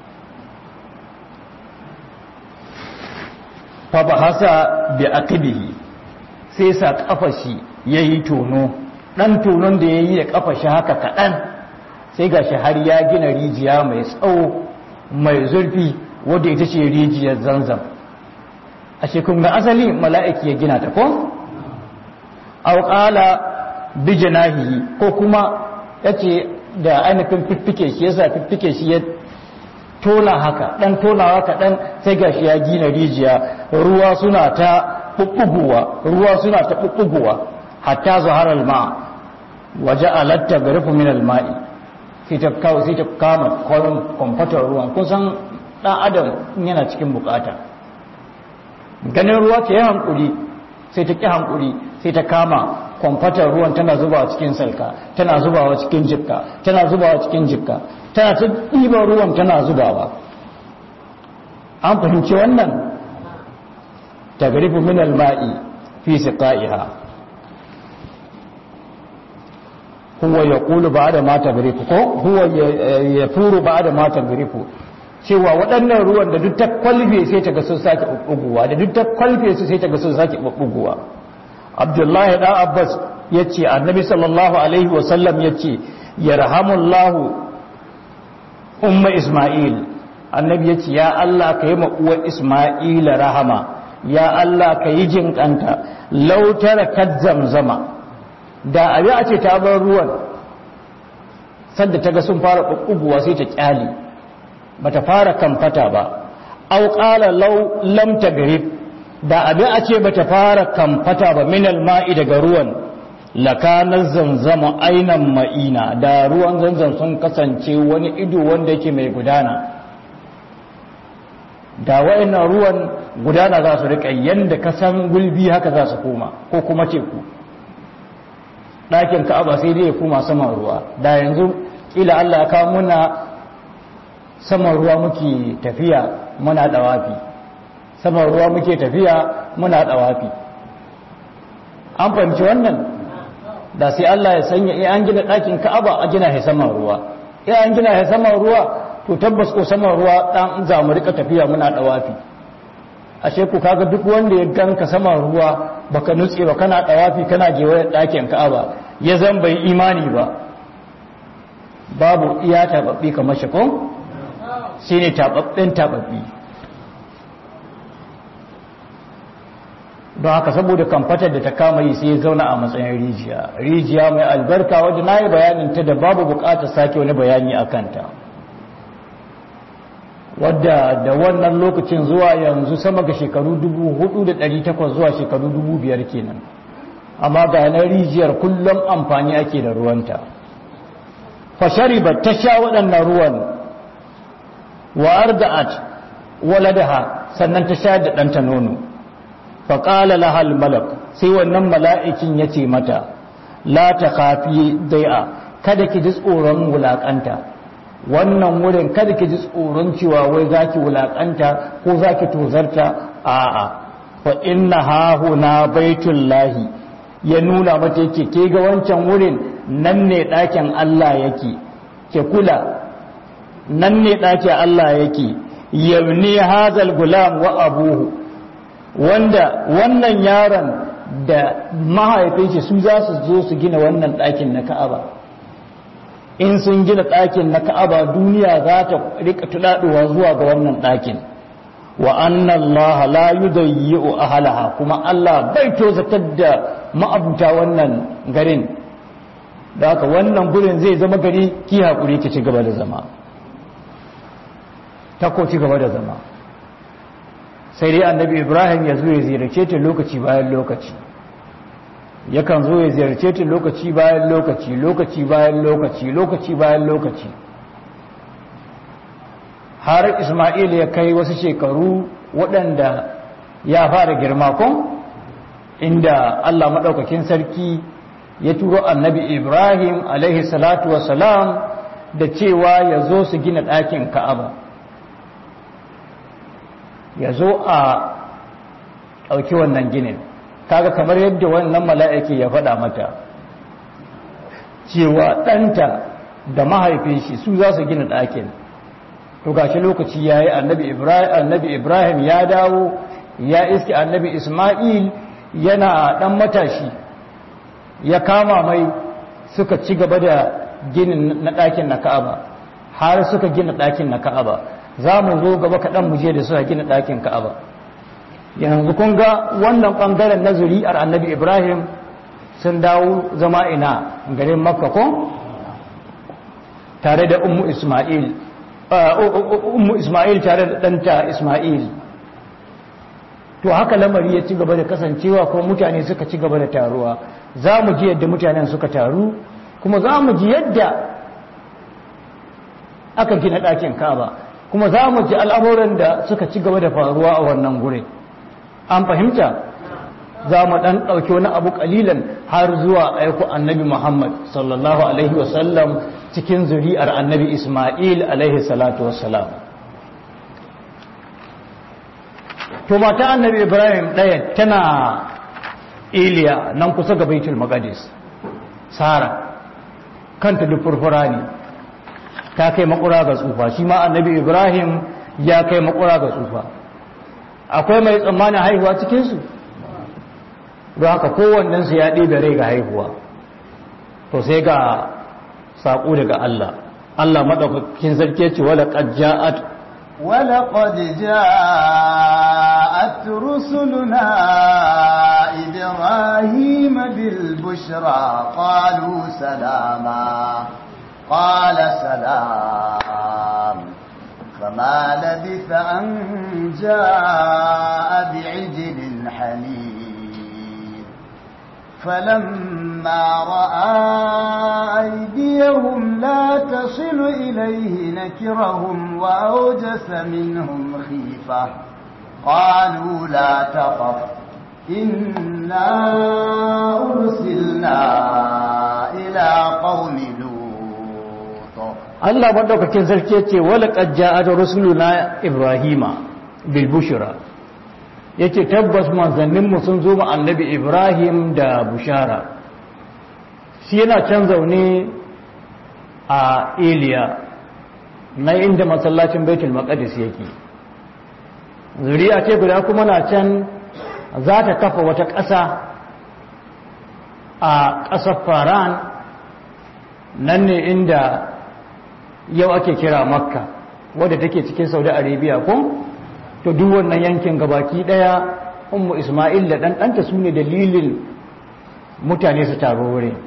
fa bahasa bi aqibihi sai sa kafashi yayi tono dan tonon da yayi da kafashi haka kadan sai gashi har ya gina rijiya mai tsawo mai zurfi wadda ita ce rijiyar zanzam ashe kun ga asali mala'iki ya gina ta ko aw qala bi janahihi ko kuma yace da ainihin fiffike shi yasa fiffike shi ya tona haka dan tonawa kaɗan sai gashi ya gina rijiya ruwa suna ta bubbugowa hatta zahara alma waja'alat tagrifu min alma'i sai ta kama kwamfatar ruwan kun san dan adam yana cikin bukata ganin ruwa ta yi hankuri sai ta ki hankuri sai ta kama kwamfatar ruwan tana zubawa cikin salka tana zubawa cikin jikka tana zubawa cikin jikka tana ta ɗiban ruwan tana zubawa an fahimci wannan tagrifu min alma'i fi siqaiha huwa yaqulu ba'da ma tagrifu ko huwa yafuru ba'da ma tagrifu cewa waɗannan ruwan da duk ta kwalfe sai ta ga sun sake bubbuguwa da duk ta kwalfe su sai ta ga sun sake bubbuguwa Abdullahi da Abbas yace Annabi sallallahu alaihi wasallam yace yarhamullahu umma Isma'il Annabi yace ya Allah ka yi ma uwar Isma'ila rahama ya Allah ka yi jinkanta law tarakat zamzama da abi a ce ta bar ruwan sanda ta ga sun fara bubbuguwa sai ta kyale bata fara kamfata ba aw qala law lam tagrib da abin a ce bata fara kamfata ba minal ma'i daga ruwan lakana zanzamu ainan ma'ina da ruwan zanzam sun kasance wani ido wanda yake mai gudana da wayannan ruwan gudana za su rika yanda ka san gulbi haka za su koma ko kuma teku ɗakin ka'aba sai dai ya kuma saman ruwa. Da yanzu ila Allah ya kawo muna saman ruwa muke tafiya muna dawafi, saman ruwa muke tafiya muna dawafi. An fahimci wannan? Da sai Allah ya sanya an gina ɗakin ka'aba a gina shi saman ruwa, an gina shi saman ruwa to tabbas ko saman ruwa dan za mu rika tafiya muna dawafi. Ashe ku kaga duk wanda ya ganka saman ruwa baka nutse ba kana dawafi kana gewaye ɗakin ka'aba ya zan bai imani ba, babu iya tababbi kamar shi ko shine tababben tababbi. Don haka saboda kamfatar da ta kama yi sai ya zauna a matsayin rijiya mai albarka wadda na yi bayanin ta da babu bukatar sake wani bayani a kanta, wadda da wannan lokacin zuwa yanzu sama ga shekaru 4,800 zuwa shekaru 5,000 kenan, amma ga na rijiyar kullum amfani ake da ruwanta. Fashariba ta sha waɗannan ruwan wa arda'at waladaha, sannan ta sha da ɗanta nono. faƙala lahal malak, sai wannan mala'ikin ya ce mata la ta kafi dai'a, kada ki ji tsoron wulaƙanta wannan wurin, kada ki ji tsoron cewa wai za ki wulaƙanta ko za ki tozarta, a'a fa inna hahuna baitullahi, ya nuna mata yake ke ga wancan wurin nan ne ɗakin Allah yake, ke kula nan ne ɗakin Allah yake, yabni hazal gulam wa abuhu, wanda wannan yaron da mahaifin shi su za su zo su gina wannan ɗakin na Ka'aba. In sun gina ɗakin na Ka'aba duniya za ta rika tudaduwa zuwa ga wannan ɗakin. Wa anna Allah la yudayyi'u ahlaha, kuma Allah bai tozatar da ma'abuta wannan garin. Da haka wannan gurin zai zama gari, ki hakuri ki ci gaba da zama. Ta ko ci gaba da zama. Sai dai annabi Ibrahim ya zo ya ziyarce ta lokaci bayan lokaci, yakan zo ya ziyarce ta lokaci bayan lokaci, lokaci bayan lokaci, lokaci bayan lokaci, har Isma'il ya kai wasu shekaru waɗanda ya fara girma kun, inda Allah maɗaukakin sarki ya turo annabi Ibrahim alaihi salatu wassalam da cewa ya zo su gina ɗakin Ka'aba, ya zo a ɗauki wannan ginin. Kaga kamar yadda wannan mala'iki ya faɗa mata cewa ɗanta da mahaifin shi su za su gina ɗakin. To gashi lokaci ya yi, annabi Ibrahim ya dawo ya iske annabi Ismail yana ɗan matashi, ya kama mai, suka ci gaba da ginin na ɗakin na Ka'aba, har suka gina ɗakin na Ka'aba. Za mu zo gaba kaɗan mu je da suka gina ɗakin Ka'aba. Yanzu kun ga wannan ɓangaren na zuri'ar annabi Ibrahim sun dawo zama ina garin Makka ko? Tare da Ummu Ismail tare da ɗanta Ismail. To haka lamari ya ci gaba da kasancewa, ko mutane suka ci gaba da taruwa. Za mu ji yadda mutanen suka taru, kuma za mu ji yadda aka gina ɗakin Ka'aba, kuma za mu ji al'amuran da suka ci gaba da faruwa a wannan gure. An fahimta? Za mu ɗan ɗauki wani abu ƙalilan har zuwa aiko annabi Muhammad sallallahu Alaihi wasallam cikin zuri'ar annabi Ismail Alaihi salatu wassalam. To mata annabi Ibrahim ɗaya tana Iliya nan kusa ga Baitul Maqdis, Sara, kanta duk furfura ne, ta kai makura ga tsufa, shi ma annabi Ibrahim ya kai makura ga tsufa. Akwai mai tsammanin haihuwa cikinsu, don haka kowannensu ya ɗebe rai ga haihuwa. To sai ga saƙo daga Allah, Allah maɗaukakin sarki ce walaƙad ja'at rusuluna Ibrahim bil bushra qalu salama qala salam فما لبث أن جاء بعجل حنيذ فلما رأى أيديهم لا تصل إليه نكرهم وأوجس منهم خيفة قالوا لا تخف إنا أرسلنا Allah madaukakin sarki yace wala qad ja'at rusuluna ibrahima bil bushra yace tabbas manzannin mu sun zo ma annabi Ibrahim da bushara shi yana can zaune a Eliya na inda masallacin Baitul Maqdis yake zuriya ce guda kuma na can za ta kafa wata ƙasa a ƙasar Faran nan ne inda yau ake kira Makka wadda take cikin Saudi Arabia ko to duk wannan yankin gabaki daya ummu Isma'il da ɗanɗanta su ne dalilin mutane su taro wurin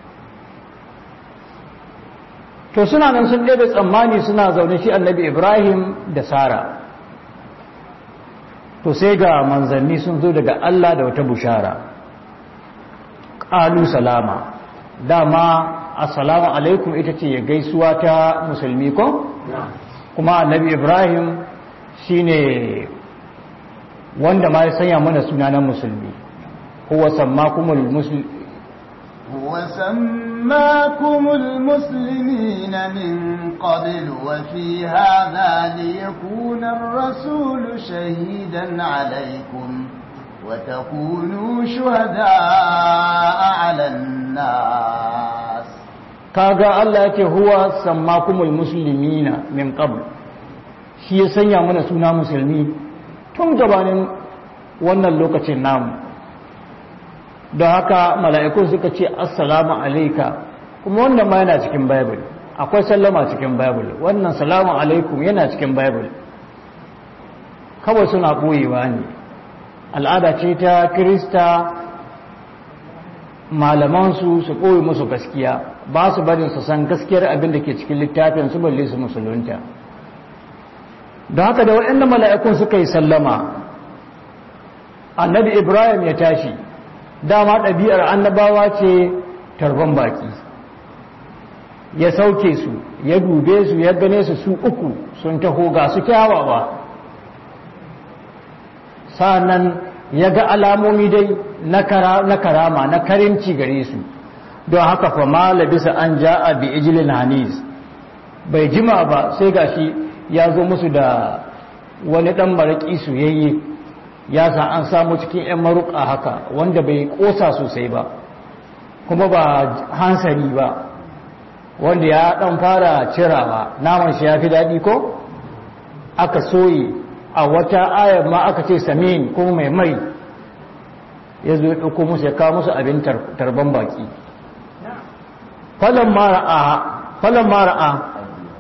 to suna nan sun ɗebe tsammani suna zaune shi annabi Ibrahim da Sara to sai ga manzanni sun zo daga Allah da wata bushara qalu salama dama assalamu alaikum ita ce gaisuwa ta musulmi ko kuma annabi Ibrahim shine wanda ma ya sanya mana sunanan musulmi huwa sammakumul muslim وسماكم المسلمين من قبل وفي هذا ليكون الرسول شهيدا عليكم وتكونوا شهداء على الناس kaga Allah yake huwa sammakumul muslimina min qabl shi ya sanya mana suna musulmi tun gabanin wannan lokacin namu don haka mala'ikun suka ce assalamu alaika kuma wannan ma yana cikin bible akwai sallama cikin bible wannan salamu alaikum yana cikin bible kawai suna ɓoyewa ne al'ada ce ta kirista malamansu su ɓoye musu gaskiya ba su barin su san gaskiyar abin da ke cikin littafin su balle su musulunta don haka da waɗanda mala'ikun suka yi sallama annabi Ibrahim ya tashi dama ɗabi'ar annabawa ce tarban baki ya sauke su ya dube su ya gane su uku sun taho ga su kyawawa sa'annan ya ga alamomi dai na karama na karimci gare su don haka fa ma labisa an ja'a bi ijlin hanis bai jima ba sai gashi ya zo musu da wani dan maraki soyayye ya sa an samu cikin 'yan maruƙa haka wanda bai ƙosa sosai ba kuma ba hansari ba wanda ya ɗan fara cirawa naman shi ya fi daɗi ko aka soye a wata ayar ma aka ce samin ko mai ya zo ya ɗauko musu ya kawo musu abin tarban baki falon mara'a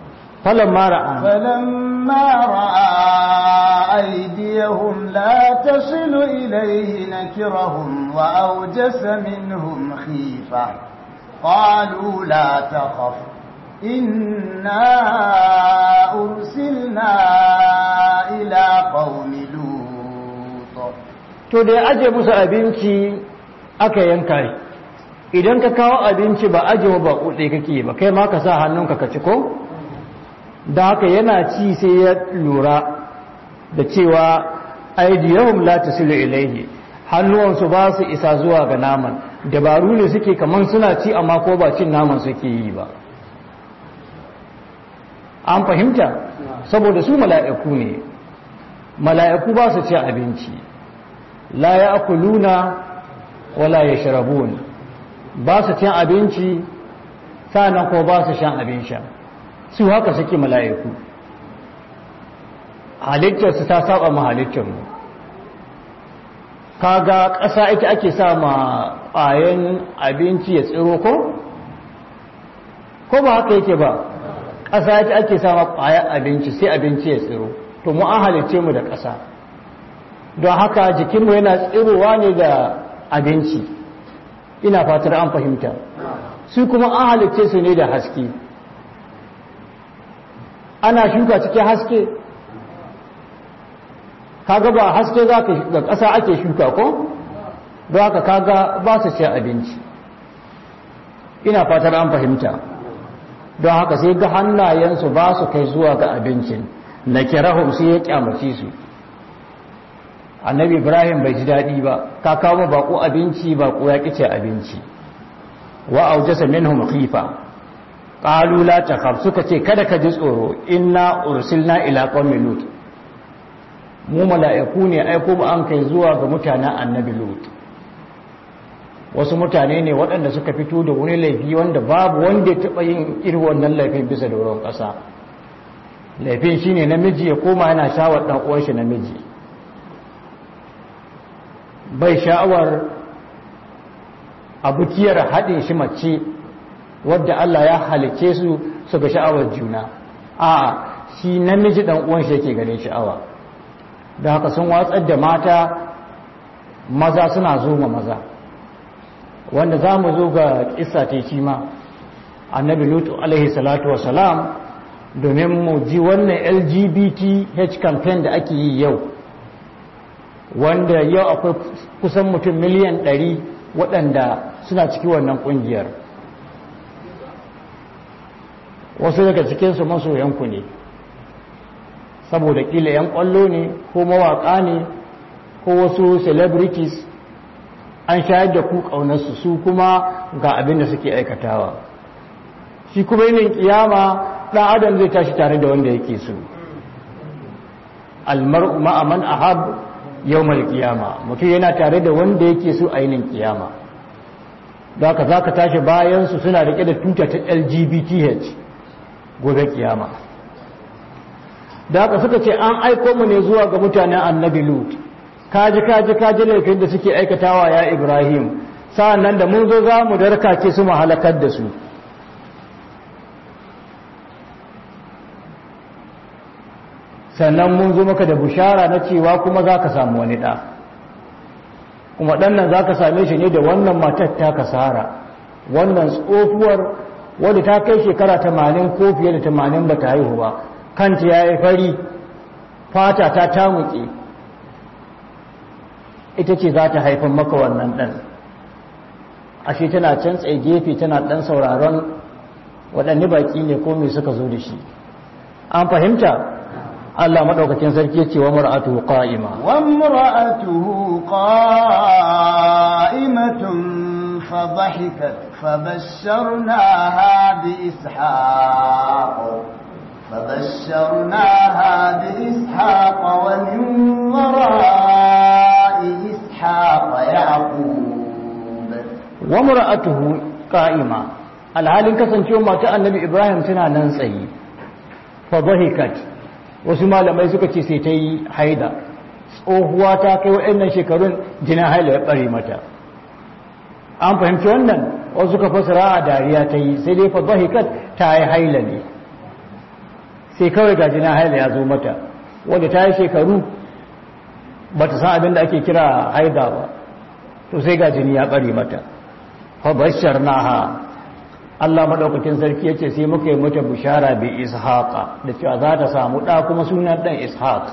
فلما رأى أيديهم لا تصل إليه نكرهم وأوجس منهم خيفة قالوا لا تخف إنا أرسلنا إلى قوم لوط to da ya aje musu abinci aka yanka idan ka kawo abinci ba ajewa ba kuɗe kake ba kai ma ka sa hannunka ka ci ko da haka yana ci sai ya lura da cewa aidiyahum la tasilu ilaihi hannuwansu ba su isa zuwa ga naman dabaru ne suke kaman suna ci amma ko ba cin naman suke yi ba an fahimta saboda su mala'iku ne mala'iku ba su ci abinci la ya'kuluna wala yashrabun ba su cin abinci sannan ko ba su shan abin sha su haka suke mala'iku halittarsu ta saba ma halittarmu kaga ƙasa ita ake sa ma ƙwayen abinci ya tsiro ko ba haka yake ba ƙasa ita ake sa ma ƙwayen abinci sai abinci ya tsiro to mu an halitce mu da ƙasa don haka jikinmu yana tsirowa ne da abinci ina fatar an fahimta su kuma an halitce su ne da haske ana shuka cikin haske kaga ba haske za ka ga ƙasa ake shuka ko don haka kaga ba su ci abinci ina fatar an fahimta don haka sai ga hannayensu ba su kai zuwa ga abincin na kirahun sai ya kyamace su annabi Ibrahim bai ji daɗi ba ka kawo baƙo abinci baƙo ya ƙice abinci wa aujasa minhum khifa qalu la takhaf suka ce kada ka ji tsoro inna ursilna ila qaumi lut mu mala'iku ne aiko mu an kai zuwa ga mutanen annabi lut wasu mutane ne waɗanda suka fito da wani laifi wanda babu wanda ya taɓa yin irin wannan laifin bisa da wurin ƙasa laifin shine namiji ya koma yana shawar ɗan uwan shi namiji bai sha'awar abukiyar haɗin shi mace wadda Allah ya halice su ga sha'awar juna a shi namiji ɗan uwan shi yake ganin sha'awa da haka sun watsar da mata maza suna zo ma maza wanda za mu zo ga kissa ta shi ma annabi lutu alaihi salatu wasalam domin mu ji wannan LGBTH campaign da ake yi yau wanda yau akwai kusan mutum miliyan 100 waɗanda suna ciki wannan ƙungiyar wasu daga cikinsu masoyanku ne saboda ƙila 'yan ƙwallo ne ko mawaƙa ne ko wasu celebrities an shayar da ku ƙaunarsu su kuma ga abin da suke aikatawa shi kuma yin kiyama ɗan adam zai tashi tare da wanda yake so almar'u ma'a man ahab yawmal qiyama mutum yana tare da wanda yake so a yinin kiyama da haka zaka tashi bayan su suna rike da tuta ta LGBTH gobe kiyama da haka suka ce an aiko mu ne zuwa ga mutanen annabi Lut kaji laifin da suke aikatawa ya Ibrahim sa'annan da mun zo za mu darkake su mu halakar da su sannan mun zo maka da bushara na cewa kuma za ka samu wani ɗa kuma ɗan nan za ka same shi ne da wannan matar ta kasara wannan tsohuwar wadda ta kai shekara 80 ko fiye da 80 ba ta haihu ba kanta ya yi fari fata ta tamuke ita ce za ta haifan maka wannan ɗan ashe tana can tsaye gefe tana ɗan sauraron waɗanne baƙi ne ko me suka zo da shi an fahimta Allah madaukakin sarki yace wa mar'atuhu qa'ima wa mar'atuhu qa'imatun fa dhahikat fa basharnaha bi ishaq wa min wara'i ishaq yaqub wa mar'atuhu qa'ima alhalin kasancewa mata annabi Ibrahim tana nan tsaye fa dhahikat wasu malamai suka ce sai ta yi haida tsohuwa ta kai waɗannan shekarun jinin haila ya ɓare mata an fahimci wannan wasu suka fasara a dariya ta yi sai dai fadahikat ta yi haila ne sai kawai ga jinin haila ya zo mata wanda ta yi shekaru ba ta san abin da ake kira haida ba to sai ga jini ya ɓare mata fabashar naha Allah madaukakin sarki yace sai muka yi mata bushara bi ishaqa da cewa za ta samu da kuma sunan dan ishaq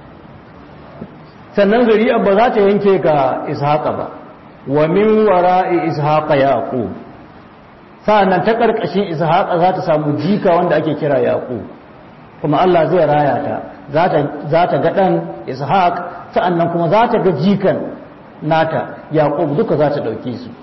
sannan zuriya ba za ta yanke ga ishaqa ba wa min wara'i ishaqa yaqub sannan ta karkashin ishaqa za ta samu jika wanda ake kira yaqub kuma Allah zai raya ta za ta ga dan ishaq sannan kuma za ta ga jikan nata yaqub duka za ta dauke su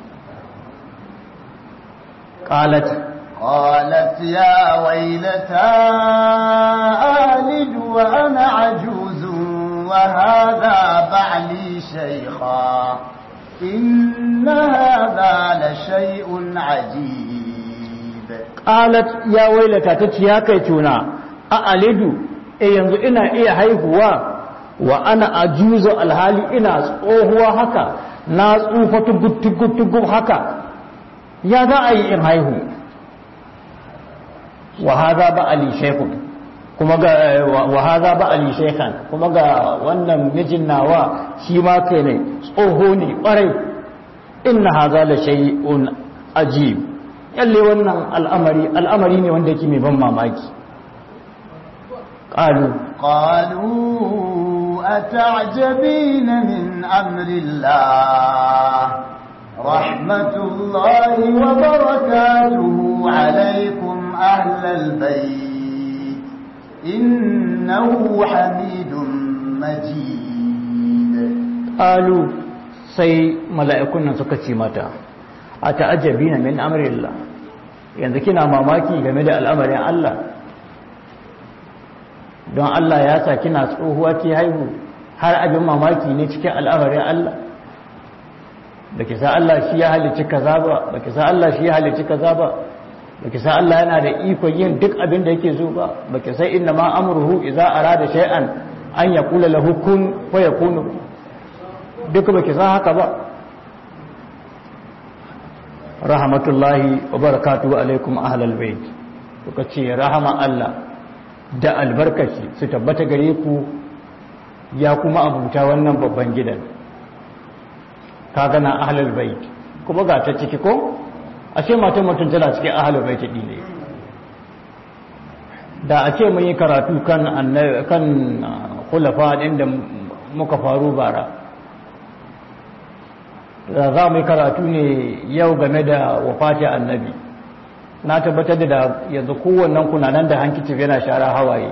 قالت يا ويلتى آلد وأنا عجوز وهذا بعلي شيخا إن هذا لشيء عجيب قالت يا ويلتى تتيا كيتونا أألد ينظر إنا هيهوا وأنا عجوز الحالي إنا هو هكا ناس أوفتو هكا ya za a yi in haihu wa haza ba ali shaykhun kuma ga wa haza ba ali shaykhan kuma ga wannan mijin nawa shi ma kai ne tsoho ne kwarai inna haza la shay'un ajib yalle wannan al'amari ne wanda yake mai ban mamaki qalu ata'jabina min amrillah رحمة الله وبركاته عليكم أهل البيت إنه حميد مجيد قالوا سي ملائكنا سكتي متى أتعجبين من أمر الله yanzu kina mamaki game da al'amarin Allah don Allah ya sa kina tsohuwa ki haihu har abin mamaki ne cikin al'amarin Allah baki sa Allah shi ya halicci kaza ba baki sa Allah shi ya halicci kaza ba baki sa Allah yana da ikon yin duk abin da yake so ba baki sai inna ma amruhu idza arada shay'an an yaqula lahu kun fayakunu duk baki sa haka ba rahmatullahi wa barakatuhu alaikum ahlal bait kuka ce rahama Allah da albarkaci su tabbata gare ku ya kuma abuta wannan babban gidan ka gana ahlul bait kuma ga ta ciki ko ashe matan mutum tana cikin ahlul bait din ne da a ce mun yi karatu kan kan khulafa din da muka faru bara da za mu yi karatu ne yau game da wafati annabi na tabbatar da yanzu kowannen kunanan da hankicin yana shara hawaye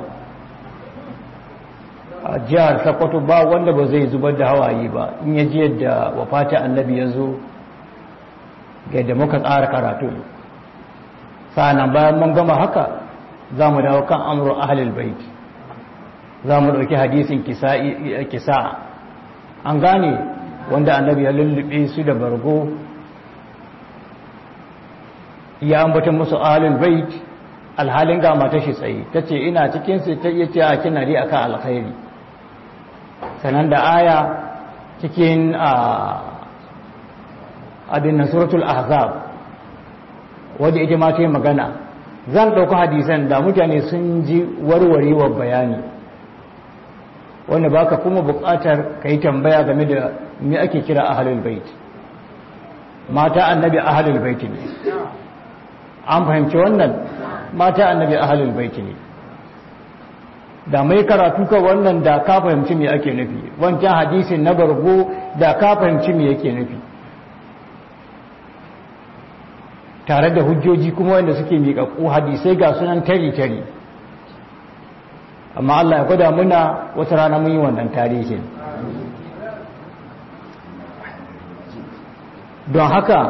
a jihar Sokoto ba wanda ba zai zubar da hawaye ba in ya ji yadda wafati annabi ya zo ga da muka tsara karatu sa'annan bayan mun gama haka za mu dawo kan amru ahlul bait za mu ɗauki hadisin kisa an gane wanda annabi ya lullube su da bargo ya ambata musu ahlul bait alhalin ga mata shi tsaye tace ina cikin su ta yace a kina ri akan alkhairi sanan da aya cikin abin suratul ahzab wanda ita ma ta yi magana zan dauko hadisan da mutane sun ji warwarewar bayani wanda baka kuma buƙatar kai tambaya game da me ake kira ahlul bait mata annabi ahlul bait ne an fahimci wannan mata annabi ahlul bait ne da mai karatu ka wannan da ka fahimci me ake nufi wancan hadisin na bargo da ka fahimci me yake nufi tare da hujjoji kuma wanda suke miƙaƙƙu hadisai ga sunan tari amma Allah ya gwada muna wata rana mun yi wannan tarihin don haka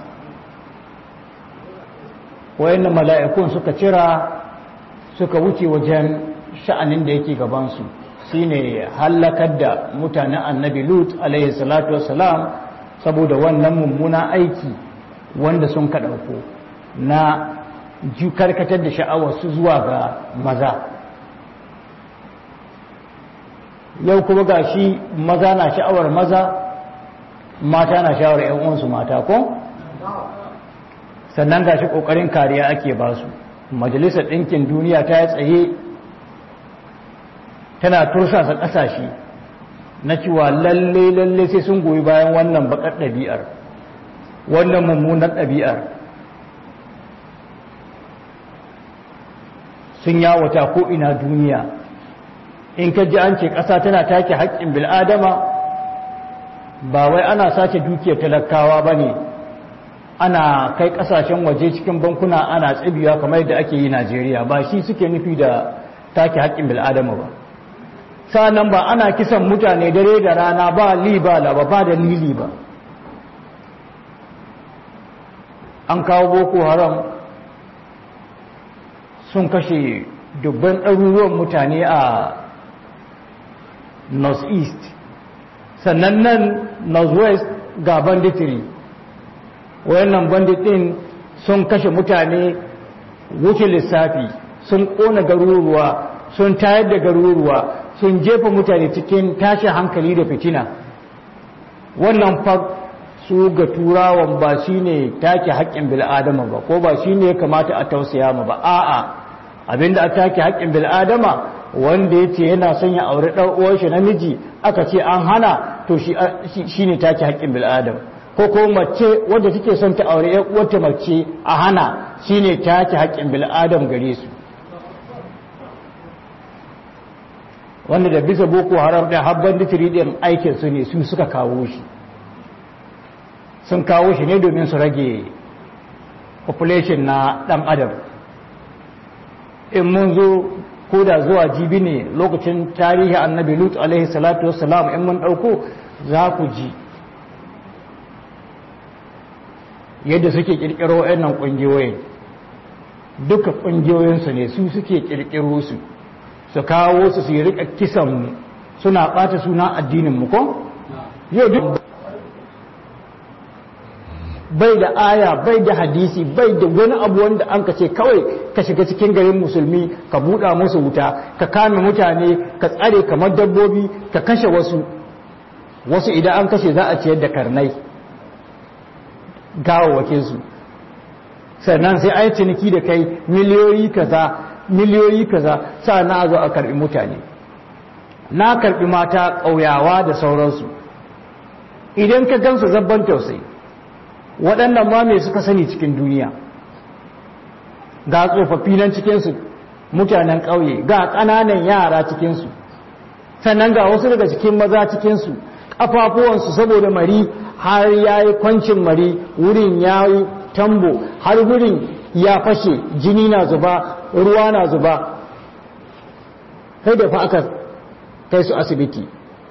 wayannan mala'ikun suka cira suka wuce wajen sha'anin da yake gabansu shine halakar da mutanen annabi Lut alaihi salatu wassalam saboda wannan mummuna aiki wanda sun ka ɗauko na karkatar da sha'awarsu zuwa ga maza yau kuma ga shi maza na sha'awar maza mata na sha'awar ‘yan uwansu mata ko? sannan ga shi ƙoƙarin kariya ake ba su majalisar ɗinkin duniya ta yi tsaye tana tursasa ƙasashe na cewa lalle sai sun goyi bayan wannan baƙar ɗabi'ar wannan mummunar ɗabi'ar sun yawata ko'ina duniya in ka ji an ce ƙasa tana take haƙƙin bil'adama ba wai ana sace dukiyar talakawa ba ne ana kai ƙasashen waje cikin bankuna ana tsibiya kamar yadda ake yi Najeriya ba shi suke nufi da take haƙƙin bil'adama ba sa'annan ba ana kisan mutane dare da rana ba ba da lili ba an kawo boko haram sun kashe dubban ɗaruruwan mutane a north east sannan nan north west ga banditiri wayannan bandit ɗin sun kashe mutane wuce lissafi sun ƙona garuruwa sun tayar da garuruwa sun jefa mutane cikin tashin hankali da fitina wannan fa su ga turawan ba shi ne take haƙƙin bil'adama ba ko ba shi ne ya kamata a tausaya ma ba a'a abinda a take haƙƙin bil'adama wanda ya ce yana son ya aure ɗan shi namiji aka ce an hana to shi ne take haƙƙin bil'adam ko mace wadda take son ta aure ƴan uwarta mace a hana shi ne take haƙƙin bil'adam gare su wanda da bisa boko haram ɗin habban ditiri ɗin aikin su ne su suka kawo shi sun kawo shi ne domin su rage population na ɗan adam in mun zo ko da zuwa jibi ne lokacin tarihi annabi Lut alaihi salatu wassalam in mun ɗauko za ku ji yadda suke ƙirƙiro wayannan ƙungiyoyin duka ƙungiyoyinsu ne, su suke ƙirƙiro su kawo su yi riƙa kisanmu suna ɓata suna addininmu ko? yau duk bai da aya bai da hadisi bai da wani abu wanda an ka ce kawai ka shiga cikin garin musulmi ka buɗa musu wuta ka kame mutane ka tsare kamar dabbobi ka kashe wasu idan an kashe za a ciyar da karnai gawawakinsu sannan sai a yi ciniki da kai miliyoyi kaza sa na zo a karbi mutane na karbi mata ƙauyawa da sauransu idan ka gansu zabban tausayi waɗannan ma mai suka sani cikin duniya ga tsofaffi nan cikinsu mutanen ƙauye ga ƙananan yara cikinsu sannan ga wasu daga cikin maza cikinsu ƙafafuwansu saboda mari har ya yi kwancin mari wurin ya yi tambo har wurin ya fashe jini na zuba ruwa na zuba kai da fa aka kai su asibiti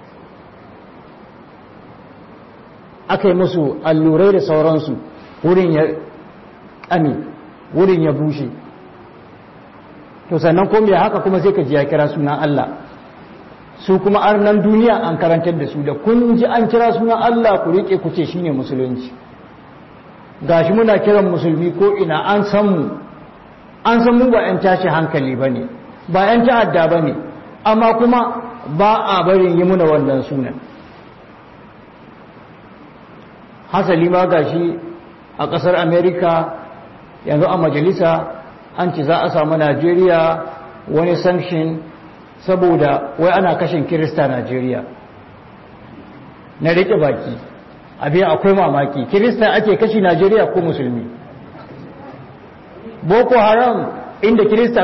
aka yi musu allurai da sauransu wurin ya ƙame wurin ya bushe to sannan kuma ya haka kuma sai ka ji ya kira sunan Allah su kuma arnan duniya an karantar da su da kun ji an kira sunan Allah ku riƙe ku ce shine musulunci gashi muna kiran musulmi ko ina an san mu ba 'yan tashi hankali bane ba 'yan ta'adda bane amma kuma ba a barin yi muna wannan sunan hasali ma gashi a ƙasar America yanzu a majalisa an ci za a samu Najeriya wani sanction saboda wai ana kashin Kirista Najeriya na riƙe baki abin akwai mamaki Kirista ake kashi Najeriya ko musulmi Boko Haram inda Kirista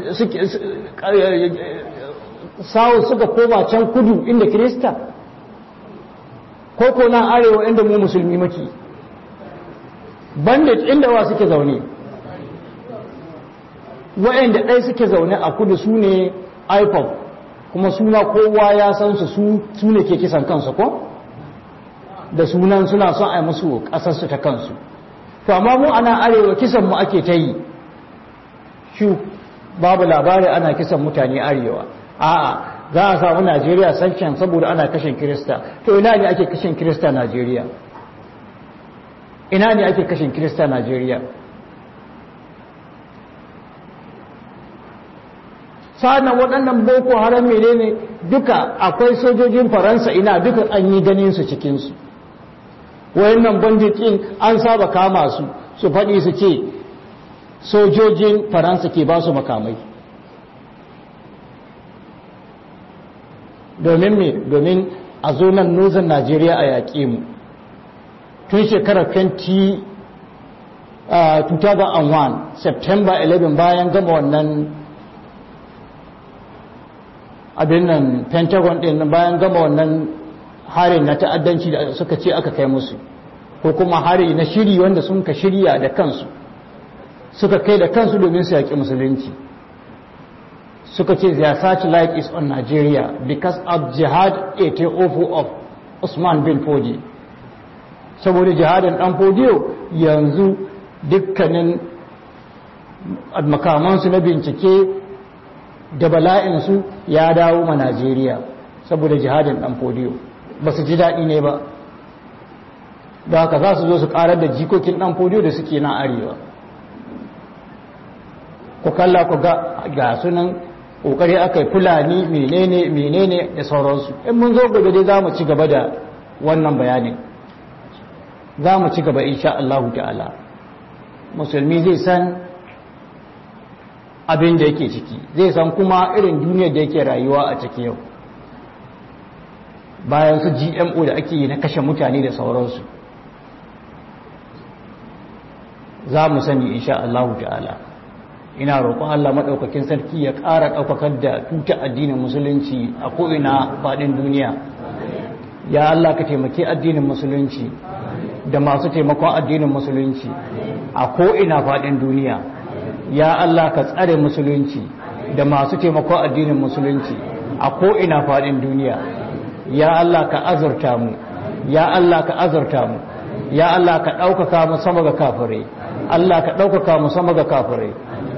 suka koma can kudu inda Kirista ko nan arewa inda mu musulmi maki bandit inda wa suke zaune wa'anda ɗai suke zaune a kudu su ne IPOB kuma suna kowa ya san su ne ke kisan kansu ko da sunan suna son a yi musu ƙasarsu ta kansu to amma mu ana arewa kisan mu ake ta yi shi babu labari ana kisan mutane arewa a'a za a samu Najeriya sanction saboda ana kashin Kirista to ina ne ake kashin Kirista Najeriya ina ne ake kashin Kirista Najeriya sa'annan waɗannan Boko Haram menene duka akwai sojojin Faransa ina duka an yi ganin su cikin su wayannan bandit din an saba kama su faɗi su ce sojojin Faransa ke ba su makamai domin a zo nan nozan Najeriya a yaƙe mu tun shekarar 2001 September 11 bayan gama wannan abin nan Pentagon din bayan gama wannan harin na ta'addanci da suka ce aka kai musu ko kuma hari na shiri wanda sun ka shirya da kansu suka kai da kansu domin su yaƙi musulunci suka ce their satellite is on Nigeria because of jihad a takeover of Usman bin Fodi saboda jihadin dan Fodiyo yanzu dukkanin makamansu na bincike da bala'insu ya dawo ma Najeriya saboda jihadin dan Fodiyo ba su ji daɗi ne ba da haka za su zo su ƙarar da jikokin dan Fodiyo da suke na arewa ku kalla ku ga sunan ƙoƙari aka yi fulani menene da sauransu in mun zo gobe dai za mu ci gaba da wannan bayanin za mu ci gaba insha Allah ta'ala musulmi zai san abin da yake ciki zai san kuma irin duniyar da yake rayuwa a ciki yau bayan su GMO da ake yi na kashe mutane da sauransu za mu sani insha Allah ta'ala ina roƙon Allah maɗaukakin sarki ya ƙara ɗaukakar da tuta addinin musulunci a ko'ina faɗin duniya ya Allah ka taimaki addinin musulunci da masu taimakon addinin musulunci a ko'ina faɗin duniya ya Allah ka tsare musulunci da masu taimakon addinin musulunci a ko'ina faɗin duniya ya Allah ka azurta mu ya Allah ka azurta mu ya Allah ka ɗaukaka mu sama ga kafirai Allah ka ɗaukaka mu sama ga kafirai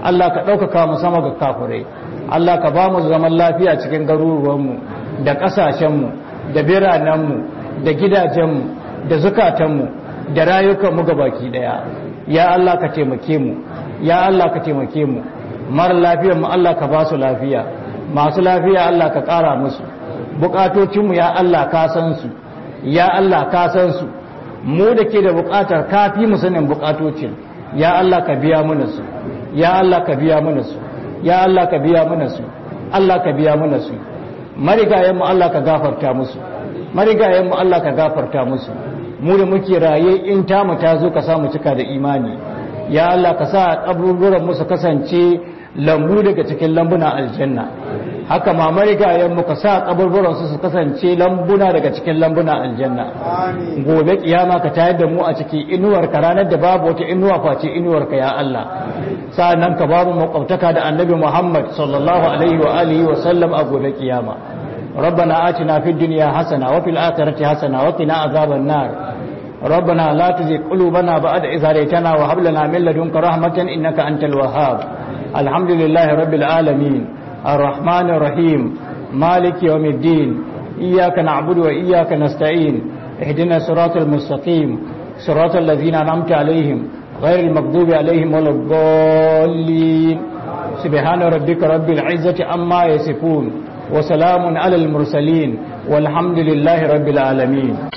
Allah ka ɗaukaka mu sama ga kafirai Allah ka ba mu zaman lafiya cikin garuruwanmu da ƙasashenmu da biranenmu da gidajenmu da zukatanmu da rayukanmu gabaki ɗaya ya Allah ka taimake mu ya Allah ka taimake mu mara lafiyar mu Allah ka ba su lafiya masu lafiya Allah ka ƙara musu bukatocinmu ya Allah ka san su ya Allah ka san su mu da ke da bukatar kafi mu sanin bukatocin ya Allah ka biya mana su ya Allah ka biya mana su ya Allah ka biya mana su Allah ka biya mana su marigayen mu Allah ka gafarta musu marigayen mu Allah ka gafarta musu mu da muke raye in ta mu ta zo ka samu cika da imani ya Allah ka sa kaburburan mu su kasance lambu daga cikin lambuna aljanna haka ma marigayen mu ka sa kaburburan su kasance lambuna daga cikin lambuna aljanna gobe kiyama ka tayar da mu a cikin inuwar ka ranar da babu wata inuwa face inuwar ka ya Allah sa'annan ka babu makwabtaka da annabi Muhammad sallallahu alaihi wa alihi wa sallam a gobe kiyama ربنا آتنا في الدنيا حسنة وفي الآخرة حسنة وقنا عذاب النار ربنا لا تزغ قلوبنا بعد إذ هديتنا وهب لنا من لدنك رحمة إنك أنت الوهاب الحمد لله رب العالمين الرحمن الرحيم مالك يوم الدين إياك نعبد وإياك نستعين اهدنا الصراط المستقيم صراط الذين أنعمت عليهم غير المغضوب عليهم ولا الضالين سبحان ربك رب العزة عما يصفون وسلام على المرسلين والحمد لله رب العالمين